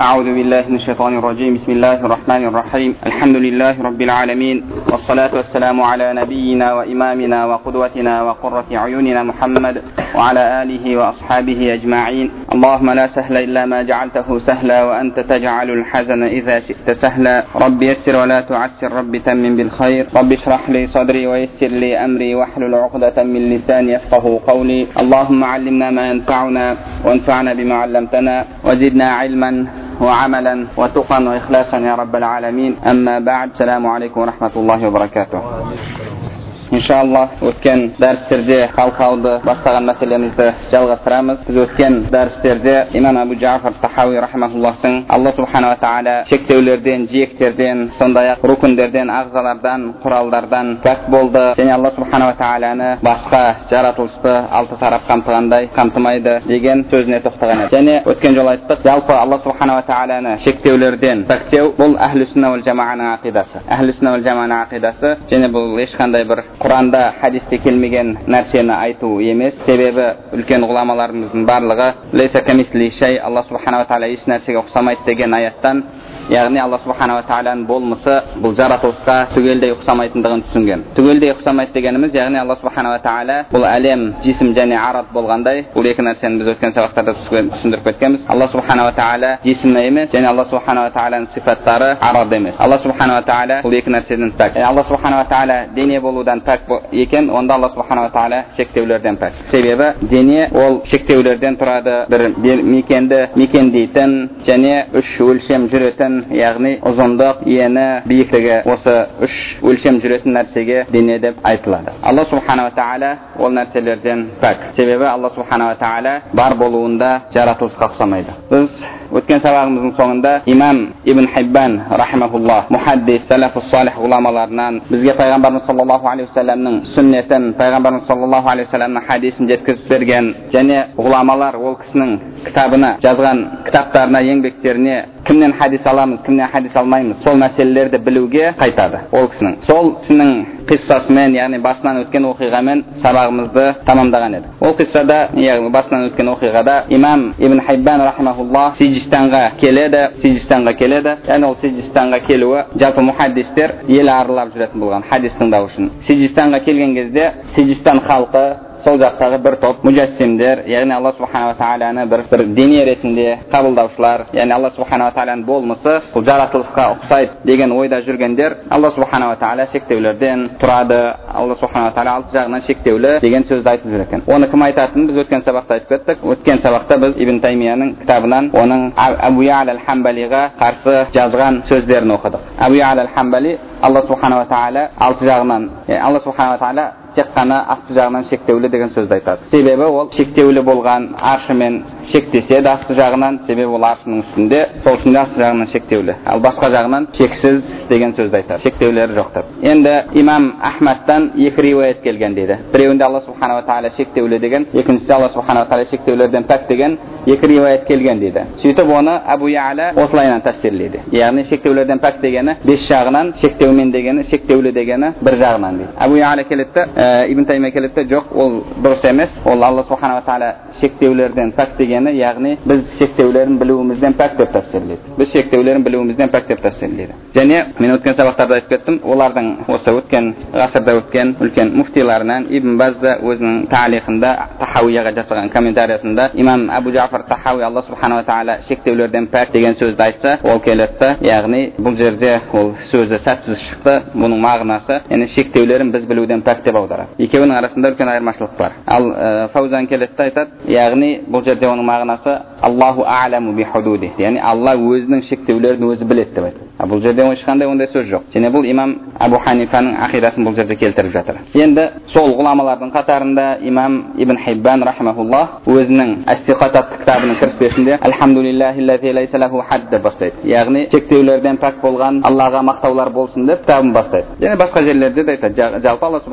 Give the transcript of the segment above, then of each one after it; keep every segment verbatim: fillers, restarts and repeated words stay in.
أعوذ بالله من الشيطان الرجيم. بسم الله الرحمن الرحيم. الحمد لله رب العالمين، والصلاة والسلام على نبينا وإمامنا وقدوتنا وقرة عيوننا محمد وعلى آله وأصحابه أجمعين. اللهم لا سهل إلا ما جعلته سهلا، وأنت تجعل الحزن إذا شئت سهلا. رب يسر ولا تعسر، رب تمم بالخير. رب اشرح لي صدري ويسر لي أمري واحلل عقدة من لساني يفقه قولي. اللهم علمنا ما ينفعنا وانفعنا بما علمتنا، وزدنا علما وعملا وتقا وإخلاصا يا رب العالمين. أما بعد، السلام عليكم ورحمة الله وبركاته. İnşallah ötken derslerde halkalıdı başlayan meselemizi жалғастырамыз. Biz ötken derslerde İmam Abu Ja'far Tahavi rahimahullah'ın Allah subhanahu wa ta'ala şektevlerden, ciyeklerden, sondaya rukunlerden, ağzalardan, kurallardan pak boldu. Yani Allah subhanahu wa ta'ala'nı başka jaratılışты altı taraf kamtığanday kamtımaydı degen sözüne toxtagan edi. Yani ötken jol ayttık, жалпы Allah subhanahu wa ta'ala'nı şektevlerden pakteu bul Ahlus Sunna vel Jama'anın aqidası. Ahlus Sunna vel Jama'anın aqidası. Yani bu hiç qanday bir Kur'anda hadiste kelmegen narseni aytуу emes. Sebebi ulken ulamalarımыздың барлығы "Лейса камисли шей", Allah subhanahu wa ta'ala hiç narsеге ұқсамайды деген аятtan, яғни Allah subhanahu wa ta'ala'nın болмысы бұл жаратылысқа түгелдей ұқсамайтындығын түсінген. Түгелдей ұқсамайды дегенimiz, яғни Allah subhanahu wa ta'ala бұл әлем, жисім және арат болғандай, бұл екі нәрсені біз өткен сабақтарда түсіндіріп кеткенбіз. Allah subhanahu wa ta'ala жисім емес, және Allah subhanahu wa ta'ala'ның сипаттары арат емес. Allah subhanahu wa ta'ala бұл екі нәрседен пәк. Allah subhanahu wa ta'ala дене болудан пәк екен, онда Allah subhanahu wa ta'ala шектеулерден пәк. Себебі дене ол шектеулерден тұрады, бір мекенді мекендейтін және үш өлшем жүретін, яғни ұзындық, ені, биіктігі, осы үш өлшем жүретін нәрсеге дене деп айтылады. Allah subhanahu wa ta'ala ол нәрселерден пәк. Себебі Allah subhanahu wa ta'ala бар болуында жаратылысқа ұқсамайды. Біз өткен сабағымыздың соңында имам Ибн Хиббан рахимахуллах, мухаддис, салафус салих ғұламаларынан бізге пайғамбарымыз саллаллаху алейхи вассаламның сүннетін, пайғамбарымыз саллаллаху алейхи вассаламның хадисін жеткізіп берген, және ғұламалар ол кісінің кітабына жазған кітаптарына, еңбектеріне кімнен хадис аламыз, кімнен хадис алмаймыз, сол мәселелерді білуге қайтады ол кісінің. Сол кісінің қиссасымен, яғни басынан өткен оқиғамен сабағымызды тамамдаған еді. Ол қиссада, яғни басынан өткен оқиғада имам Ибн Хиббан рахимахуллах Сиджистанға келеді, Сиджистанға келеді. Яғни ол Сиджистанға келуі жалпы мухаддистер ел аралап жүретін болған хадис тыңдау үшін. Сиджистанға келген кезде Сиджистан халқы, сол жақтағы бір топ мужассимдер, яғни Allah subhanahu wa ta'ala'ны бір бір дене ретінде қабылдаушылар, яғни Allah subhanahu wa ta'ala'ның болмысы бұл жаратылысқа ұқсайды деген ойда жүргендер, Allah subhanahu wa ta'ala шектеулерден тұрады, Allah subhanahu wa ta'ala алты жағынан шектеулі деген сөзді айтып жүр екен. Оны кім айтатынын біз өткен сабақта айтып кеттік. Өткен сабақта біз Ибн Таймияның кітабынан оның Абу Я'ла аль-Хамбалиға қарсы жазған сөздерін оқыдық. Абу Я'ла аль-Хамбали Allah subhanahu wa ta'ala алты жағынан, Allah subhanahu wa ta'ala тек қана асты жағынан шектеулі деген сөзді айтады. Себебі ол шектеулі болған аршымен шектесе де асты жағынан, себебі ол аршының үстінде, сол үшін асты жағынан шектеулі. Ал басқа жағынан шексіз деген сөзді айтады. Шектеулері жоқ деп. Енді имам Ахмадтан екі риуаят келген дейді. Біреуінде Allah subhanahu wa ta'ala шектеулі деген, екіншісінде Allah subhanahu wa ta'ala шектеулерден пәк деген екі риуаят келген дейді. Сөйтіп оны Абу Я'ла осылайынан тәфсирлейді. Яғни шектеулерден пәк дегені бес жағынан, шектеумен дегені, шектеулі дегені бір жағынан дейді. Абу Я'ла келеді, Ибн Таймия келеді, жоқ, ол дұрыс емес. Ол Allah subhanahu wa ta'ala шектеулерден пәк дегені, яғни біз шектеулерін білуімізден пәк деп тәфсирлейді. Біз шектеулерін білуімізден пәк деп тәфсирлейді. Және мен өткен сабақтарда айтып кеттім, олардың осы өткен ғасырда өткен үлкен муфтиларынан Ибн Баз да өзінің таалихында Тахауияға жасаған комментариясында имам Абу Жафар Тахауи Allah subhanahu wa ta'ala шектеулерден пәк деген сөзді айтса, ол келеді, яғни бұл жерде ол сөзі сәтсіз шықты, бұның мағынасы, яғни шектеулерін біз білуден пәк деп аударады. Екеуінің арасында үлкен айырмашылық бар. Ал Фаузан келеді айтады, яғни бұл жерде оның мағынасы Аллаху а'ламу би худуди, яғни Алла өзінің шектеулерін өзі біледі деп айтады. Бұл жерде ешқандай ондай сөз жоқ. Және бұл имам Абу Ханифаның ақидасын бұл жерде келтіріп жатыр. Енді сол ғұламалардың қатарында имам Ибн Хиббан рахимахуллах өзінің Ас-Сиқат атты кітабының кіріспесінде Альхамдулиллахи лайса лаху хад деп бастайды. Яғни шектеулерден пәк болған Аллаға мақтаулар болсын деп кітабын бастайды. Және басқа жерлерде де айтады, жалпы Allah subhanahu wa ta'ala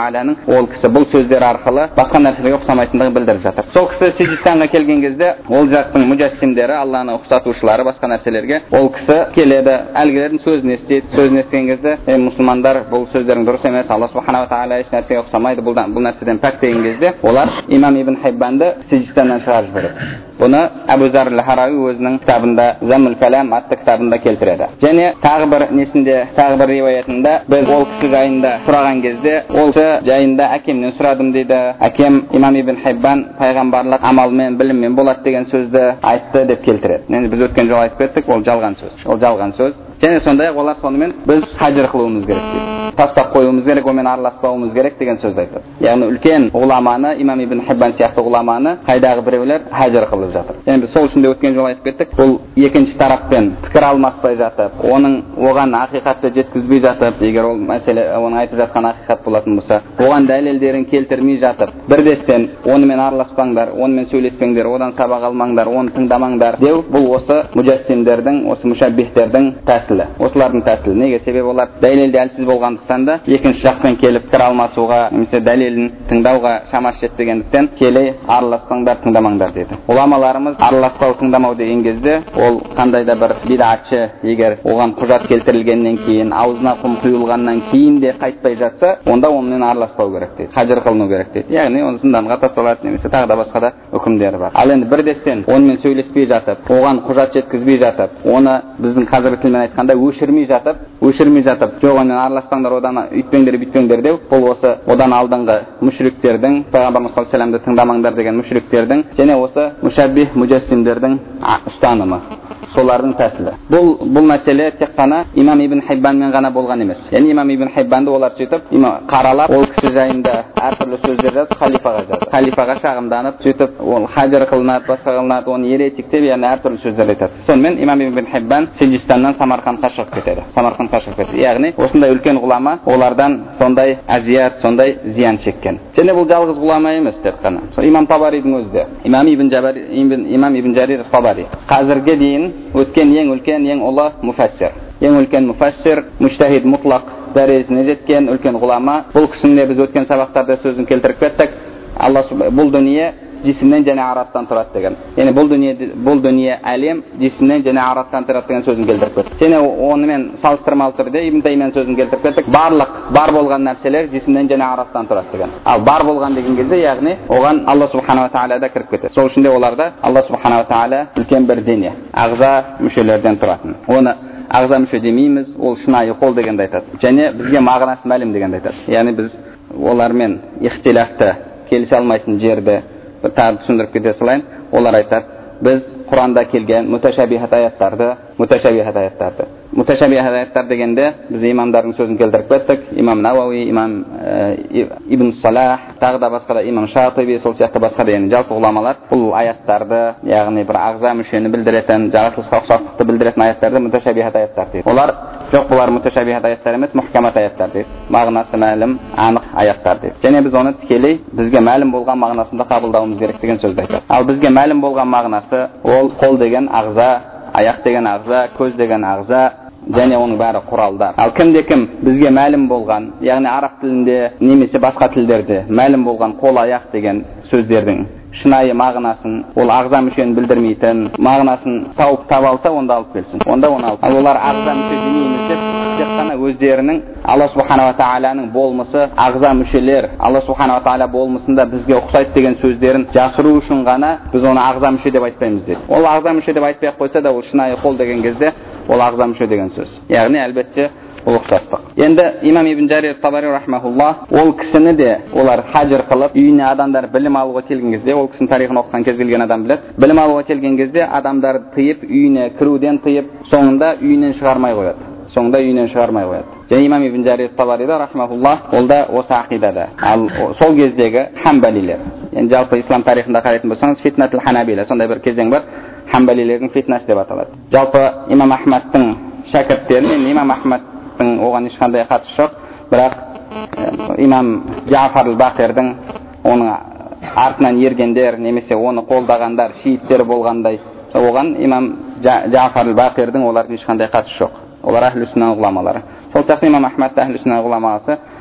Тааляның ол кісі бұл сөздер арқылы басқа нәрселерге ұқсамайтындығын білдіріп жатыр. Сол кісі Сиджистанға келген кезде ол жақтың муджассимдері, Алланы ұқсатушылары басқа нәрселерге, ол кісі келеді, әлгілердің сөзін естиді. Сөзін естіген кезде, "Ей мұсылмандар, бұл сөздерің дұрыс емес, Алла субхана ва тағала еш нәрсеге ұқсамайды, бұл нәрседен пәк" деген кезде, олар имам Ибн Хиббанды Сиджистаннан шығарып жібереді. Бұны Абу Зар аль-Харави өзінің кітабында Заммул Калам атты кітабында келтіреді. Және тағы бір несінде, тағы бір риwayatында біз ол кісі жайында сұраған кезде, ол кісі жайында әкемнен сұрадым дейді. Әкем имам Ибн Хиббан пайғамбарлық амалмен, біліммен болады деген сөзді айтты деп келтіреді. Енді біз өткен жолы айтып кеттік, ол жалған сөз. Ол жалған сөз. Және сондай-ақ олар сонымен біз хаджр қылуымыз керек дейді. Тастап қоюымыз керек, онымен араласпауымыз керек деген сөзді айтады. Яғни үлкен ғұламаны, имам Ибн Хиббан сияқты ғұламаны қайдағы біреулер хаджр қылып жатыр. Енді біз сол үшін де өткен жолы айтып кеттік. Бұл екінші тараппен пікір алмаспай жатып, оның оған ақиқатты жеткізбей жатып, егер ол мәселе оның айтып жатқан ақиқат болатын болса, оған дәлелдерін келтірмей жатып, бірдестен онымен араласпаңдар, онымен сөйлеспеңдер, одан сабақ алмаңдар, оны тыңдамаңдар деу, бұл осы муджассимдердің, осы мушаббихтердің тәсілі. Осылардың тәсілі. Неге? Себебі олар дәлелде әлсіз болғандықтан да екінші жақпен келіп пікір алмасуға, немесе дәлелін тыңдауға шамасы жетпегендіктен келе араласпаңдар, тыңдамаңдар дейді. Ғұламаларымыз араласпау, тыңдамау деген кезде ол қандай да бір бидатшы, егер оған құжат келтірілгеннен кейін, аузына құм құйылғаннан кейін де қайтпай жатса, онда онымен араласпау керек дейді. Хаджр қылыну керек дейді. Яғни оны зынданға тасталады, немесе тағы да басқа да үкімдері бар. Ал енді бірдестен онымен сөйлеспей жатып, оған құжат жеткізбей жатып, оны біздің қазіргі тілмен айтқанда өшірмей жатып, өшірмей жатып, жоқ онымен араласпаңдар, одан үйтпеңдер, бүйтпеңдер деу, бұл осы одан алдыңғы мүшриктердің, пайғамбарымыз саллаллаху алейхи ва саллямды тыңдамаңдар деген мүшриктердің, және осы мушаббих муджассимдердің ұстанымы. Солардың тәсілі. Бұл бұл мәселе тек қана имам Ибн Хиббанмен ғана болған емес. Яғни имам Ибн Хиббанды олар сөйтіп, қаралап, ол кісі жайында әртүрлі сөздер жазып, халифаға жазды. Халифаға шағымданып, сөйтіп, ол хаджр қылынады, басқа қылынады, оны еретик деп, яғни әртүрлі сөздер айтады. Сонымен имам Ибн Хиббан Сиджистаннан Самарқандқа шығып кетеді. Самарқандқа шығып кетеді. Яғни осындай үлкен ғұлама олардан сондай азият, сондай зиян шеккен. Және бұл жалғыз ғұлама емес тек қана. Имам Табаридің өзі де. Имам Ибн Жабари, имам Ибн Жарир Табари. Қазірге дейін өткен ең үлкен, ең ұлы муфассир. Ең үлкен муфассир, муджтахид мұтлақ дәрежесіне жеткен үлкен ғұлама. Бұл кісінің біз өткен сабақтарда сөзін келтіріп кеттік. Алла бұл дүние жисімнен және араттан тұрады деген. Яғни бұл дүние бұл дүние әлем жисімнен және араттан тұрады деген сөзін келтіріп кеттік. Және онымен салыстырмалы түрде Ибн Таймияның сөзін келтіріп кеттік. Барлық бар болған нәрселер жисімнен және араттан тұрады деген. Ал бар болған деген кезде, яғни оған Алла субхана ва тағала да кіріп кетеді. Сол үшін де оларда Алла субхана ва тағала үлкен бір дене, ағза мүшелерден тұратын. Оны ағза мүше демейміз, ол шынайы қол дегенді айтады. Және бізге мағынасы мәлім дегенді айтады. Яғни біз олармен ихтилафты, келісе алмайтын жерді бір тағы түсіндіріп кете салайын. Олар айтады, біз Құранда келген муташабихат аяттарды, муташабихат аяттарды. Муташабихат аяттар дегенде біз имамдардың сөзін келтіріп кеттік. Имам Науауи, имам Ибн Салах, тағы да басқа да имам Шатиби, сол сияқты басқа да, яғни жалпы ғұламалар бұл аяттарды, яғни бір ағза мүшені білдіретін, жаратылысқа ұқсастықты білдіретін аяттарды муташабихат аяттар дейді. Олар жоқ, бұлар муташабихат аяттар емес, мухкамат аяттар дейді. Мағынасы мәлім, анық аяттар дейді. Және біз оны тікелей бізге мәлім болған мағынасында қабылдауымыз керек деген сөзді айтады. Ал бізге мәлім болған мағынасы ол қол деген ағза, аяқ деген ағза, көз деген ағза, және оның бәрі құралдар. Ал кімде кім бізге мәлім болған, яғни араб тілінде немесе басқа тілдерде мәлім болған қол, аяқ деген сөздердің шынайы мағынасын, ол ағза мүшені білдірмейтін мағынасын тауып таба алса, онда алып келсін. Онда оны алып. Ал олар ағза мүше демейміз деп, тек қана өздерінің Алла субхана ва тағаланың болмысы, ағза мүшелер, Алла субхана ва тағала болмысында бізге ұқсайды деген сөздерін жасыру үшін ғана біз оны ағза мүше деп айтпаймыз дейді. Ол ағза мүше деп айтпай қойса да, ол шынайы қол деген кезде ол ағза мүше деген сөз. Яғни әлбетте ол ұқсастық. Енді имам Ибн Жарир Табари рахмахуллах, ол кісіні де олар хаджр қылып, үйіне адамдар білім алуға келген кезде, ол кісінің тарихын оқыған кез келген адам біледі, білім алуға келген кезде адамдарды тыйып, үйіне кіруден тыйып, соңында үйінен шығармай қояды. Соңында үйінен шығармай қояды. Және имам Ибн Жарир Табари рахмахуллах, ол да осы ақидада. Ал сол кездегі хамбалилер. Енді жалпы ислам тарихында қарайтын болсаңыз, фитнатул ханабила, сондай бір кезең бар, хамбалилердің фитнасы деп аталады. Жалпы имам Ахмадтың шәкірттері, имам Ахмад оған ешқандай қатысы жоқ, бірақ имам Джафар ал-Бақирдің оның артынан ергендер, немесе оны қолдағандар, шииттер болғандай, оған имам Джафар ал-Бақирдің олардың ешқандай қатысы жоқ. Олар әхлі сүнна ғұламалары. Сол сияқты имам Ахмад әхлі сүнна ғұламасы,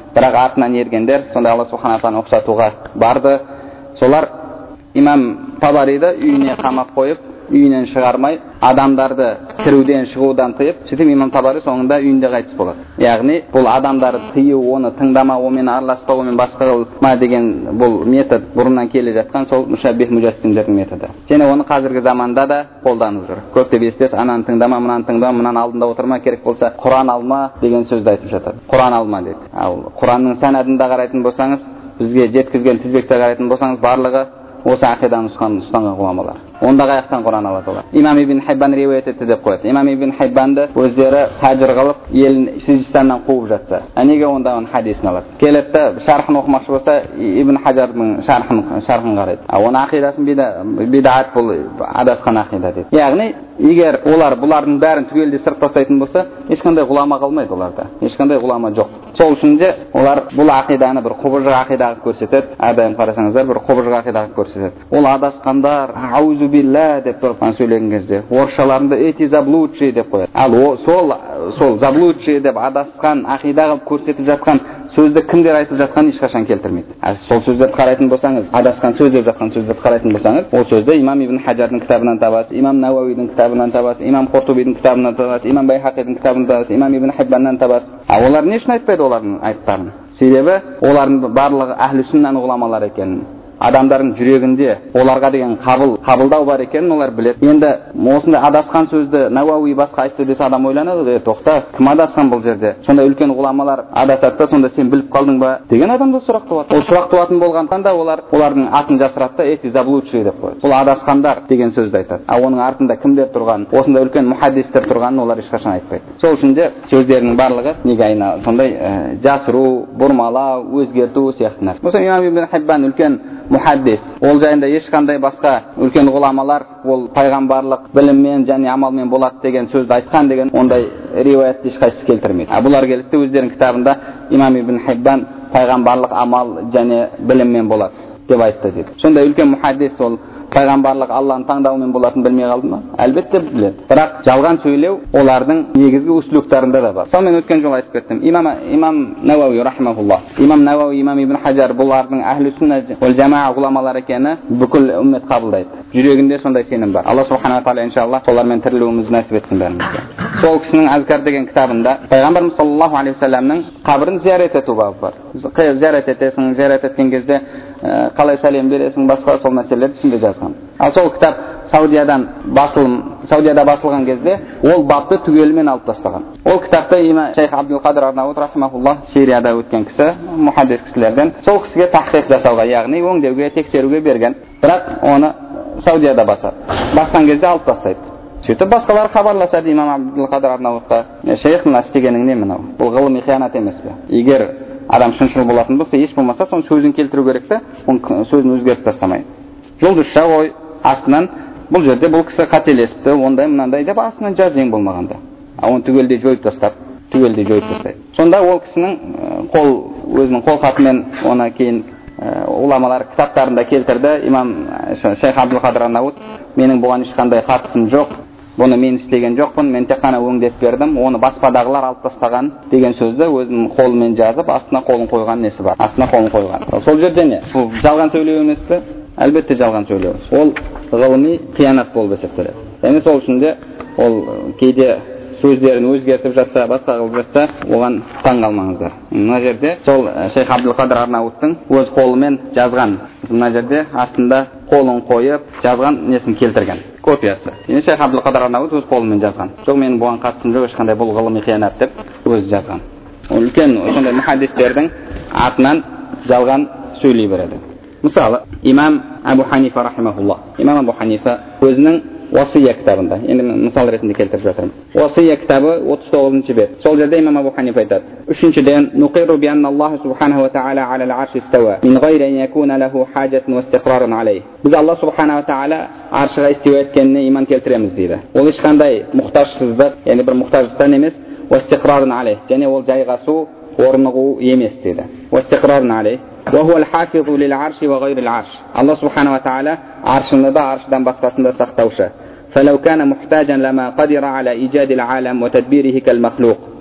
бірақ артынан ергендер сондай Алла субхана тағаланы ұқсатуға барды. Солар имам Табариді үйіне қамап қойып, үйінен шығармай, адамдарды кіруден шығудан тыйып, сөйтіп имам Табари соңында үйінде қайтыс болады. Яғни бұл адамдарды тыю, оны тыңдама, онымен араласпау, онымен басқа қылма деген бұл метод бұрыннан келе жатқан сол мушаббих муджассимдердің методы. Және оны қазіргі заманда да қолданып жүр. Көптеп естес, ананы тыңдама, мынаны тыңдама, мынаны алдында отырма, керек болса Құран алма деген сөзді айтып жатады. Құран алма дейді. Ал Құранның санадында қарайтын болсаңыз, бізге жеткізген тізбекте қарайтын болсаңыз, барлығы осы ақиданы ұстанған ғұламалар. Онда қаяқтан Құран алады олар. Имам ибн Хайбан риуаят етті деп қояды. Имам ибн Хайбанды өздері хажыр қылып, елін Сижистаннан қуып жатса, неге онда оның хадисін алады? Келеді, шархын оқымақшы болса, Ибн Хажардың шархын шархын қарайды. А оның ақидасын бидағат, бұл адасқан ақида дейді. Яғни, егер олар бұлардың бәрін түгелдей сырт тастайтын болса, ешқандай ғұлама қалмайды оларда. Ешқандай ғұлама жоқ. Сол үшін де олар бұл ақиданы бір құбыжық ақида қылып көрсетеді. Әрдайым қарасаңыздар, бір құбыжық ақида қылып көрсетеді. Ол адасқандар, аузу билля деп тұрып сөйлеген кезде, орысшаларында эти заблудшие деп қояды. Ал сол сол заблудшие деп адасқан ақида қылып көрсетіп жатқан сөзді кімдер айтып жатқанын ешқашан келтірмейді. Сол сөздерді қарайтын болсаңыз, адасқан сөз деп жатқан сөздерді қарайтын болсаңыз, ол сөзді имам ибн Хажардың кітабынан табасыз, имам Науауидің кітабынан табасыз, имам Қуртубидің кітабынан табасыз, имам Байхақидің кітабынан табасыз, имам ибн Хайбаннан табасыз. А олар не үшін айтпайды олардың айттарын? Себебі олардың барлығы әхлі сүннаның ғұламалары екенін, адамдардың жүрегінде оларға деген қабыл қабылдау бар екенін олар біледі. Енді осындай адасқан сөзді Науауи басқа айтты десе адам ойланады, е тоқта, кім адасқан бұл жерде? Сонда үлкен ғұламалар адасады, сонда сен біліп қалдың ба деген адамда сұрақ туады. Ол сұрақ туатын болғандықтан да олар олардың атын жасырады да эти заблудшие деп қояды. Бұл адасқандар деген сөзді айтады. А оның артында кімдер тұрған, осындай үлкен мухаддистер тұрғанын олар ешқашан айтпайды. Сол үшін де сөздерінің барлығы неге айналады? Сондай жасыру, бұрмалау, өзгерту сияқты нәрсе. Осы имам ибн Хайбан үлкен мухаддис. Ол жайында ешқандай басқа үлкен ғұламалар ол пайғамбарлық біліммен және амалмен болады деген сөзді айтқан деген ондай риуаятты ешқайсысы келтірмейді. А бұлар келді өздерінің кітабында имам ибн Хайбан пайғамбарлық амал және біліммен болады деп айтты дейді. Сондай үлкен мухаддис ол пайғамбарлық Алланың таңдауымен болатынын білмей қалды ма? Әлбетте біледі. Бірақ жалған сөйлеу олардың негізгі услугтарында да бар. Сол мен өткен жолы айтып кеттім. Имам имам Науауи рахимахуллах. Имам Науауи, имам ибн Хажар бұлардың әхлі сүнна уал жамаа ғұламалары екені бүкіл үммет қабылдайды. Жүрегінде сондай сенім бар. Алла субхана тағала иншаллах солармен тірілуімізді нәсіп етсін бәрімізге. Сол кісінің Азкар деген кітабында пайғамбарымыз саллаллаху алейхи вассаламның қабірін зиярат ету бабы бар. Зиярат етесің, зиярат еткен кезде қалай сәлем бересің, басқа сол мәселелерді түсінде жазған. Ал сол кітап Саудиядан басылым, Саудияда басылған кезде ол бапты түгелімен алып тастаған. Ол кітапты имам Шейх Абдул-Қадир Арнаут рахимахуллах Сирияда өткен кісі, мухаддис кісілерден, сол кісіге тахқиқ жасауға, яғни өңдеуге, тексеруге берген. Бірақ оны Саудияда басады. Басқан кезде алып тастайды. Сөйтіп басқалар хабарласады имам Абдул-Қадир Арнаутқа. Шейх, мына істегенің не мынау? Бұл ғылыми қиянат емес пе? Егер адам шыншыл болатын болса, еш болмаса соның сөзін келтіру керек те, оның сөзін өзгертіп тастамай. Жұлдызша қой астынан бұл жерде бұл кісі қателесіпті, ондай мынандай деп астынан жаз ең болмағанда. А оны түгелдей жойып тастап, түгелдей жойып тастайды. Сонда ол кісінің қол өзінің қол хатымен оны кейін ғұламалар кітаптарында келтірді. Имам Шейх Абдул-Қадир Арнаут, менің бұған ешқандай қатысым жоқ, бұны мен істеген жоқпын, мен тек қана өңдеп бердім, оны баспадағылар алып тастаған деген сөзді өзінің қолымен жазып, астына қолын қойған несі бар, астына қолын қойған. Сол жерде не? Бұл жалған сөйлеу емес пе? Әлбетте жалған сөйлеу. Ол ғылыми қиянат болып есептеледі. Және сол үшін де ол кейде сөздерін өзгертіп жатса, басқа қылып жатса, оған таң қалмаңыздар. Мына жерде сол Шейх Абдул-Қадир Арнауттың өз қолымен жазған, мына жерде астында қолын қойып жазған несін келтірген копиясы. Енді Шейх Абдул-Қадир Арнаут өз қолымен жазған. Жоқ, менің бұған қатысым жоқ, ешқандай бұл ғылыми қиянат деп өзі жазған. Ол үлкен сондай мухаддистердің атынан жалған сөйлей береді. Мысалы, имам Абу Ханифа рахимахуллах. Имам Абу Ханифа өзінің Уасия кітабында, енді мысал ретінде келтіріп жатырмын. Уасия кітабы отыз тоғызыншы бет. Сол жерде имам Абу Ханифа айтады. Үшіншіден, нуқиру би анна Аллах субхanahu ва та'ala ala al-arsh istawa min ghayri an yakuna lahu hajatun wa istiqrarun alayh. Biz Алла субхanahu ва та'ala аршыға истеуа еткеніне иман келтіреміз дейді. Ол ешқандай мұқтажсыздық, яғни бір мұқтаждықтан емес, wa istiqrarun alayh. Және ол жайғасу, орнығу емес дейді. Wa istiqrarun alayh. وهو الحافظ للعرش وغير العرش. الله سبحانه وتعالى عرشنا ده عرش دان بسقسنا سختوشه. فلو كان محتاجا لما قدر على إيجاد العالم وتدبيره كالمخلوق.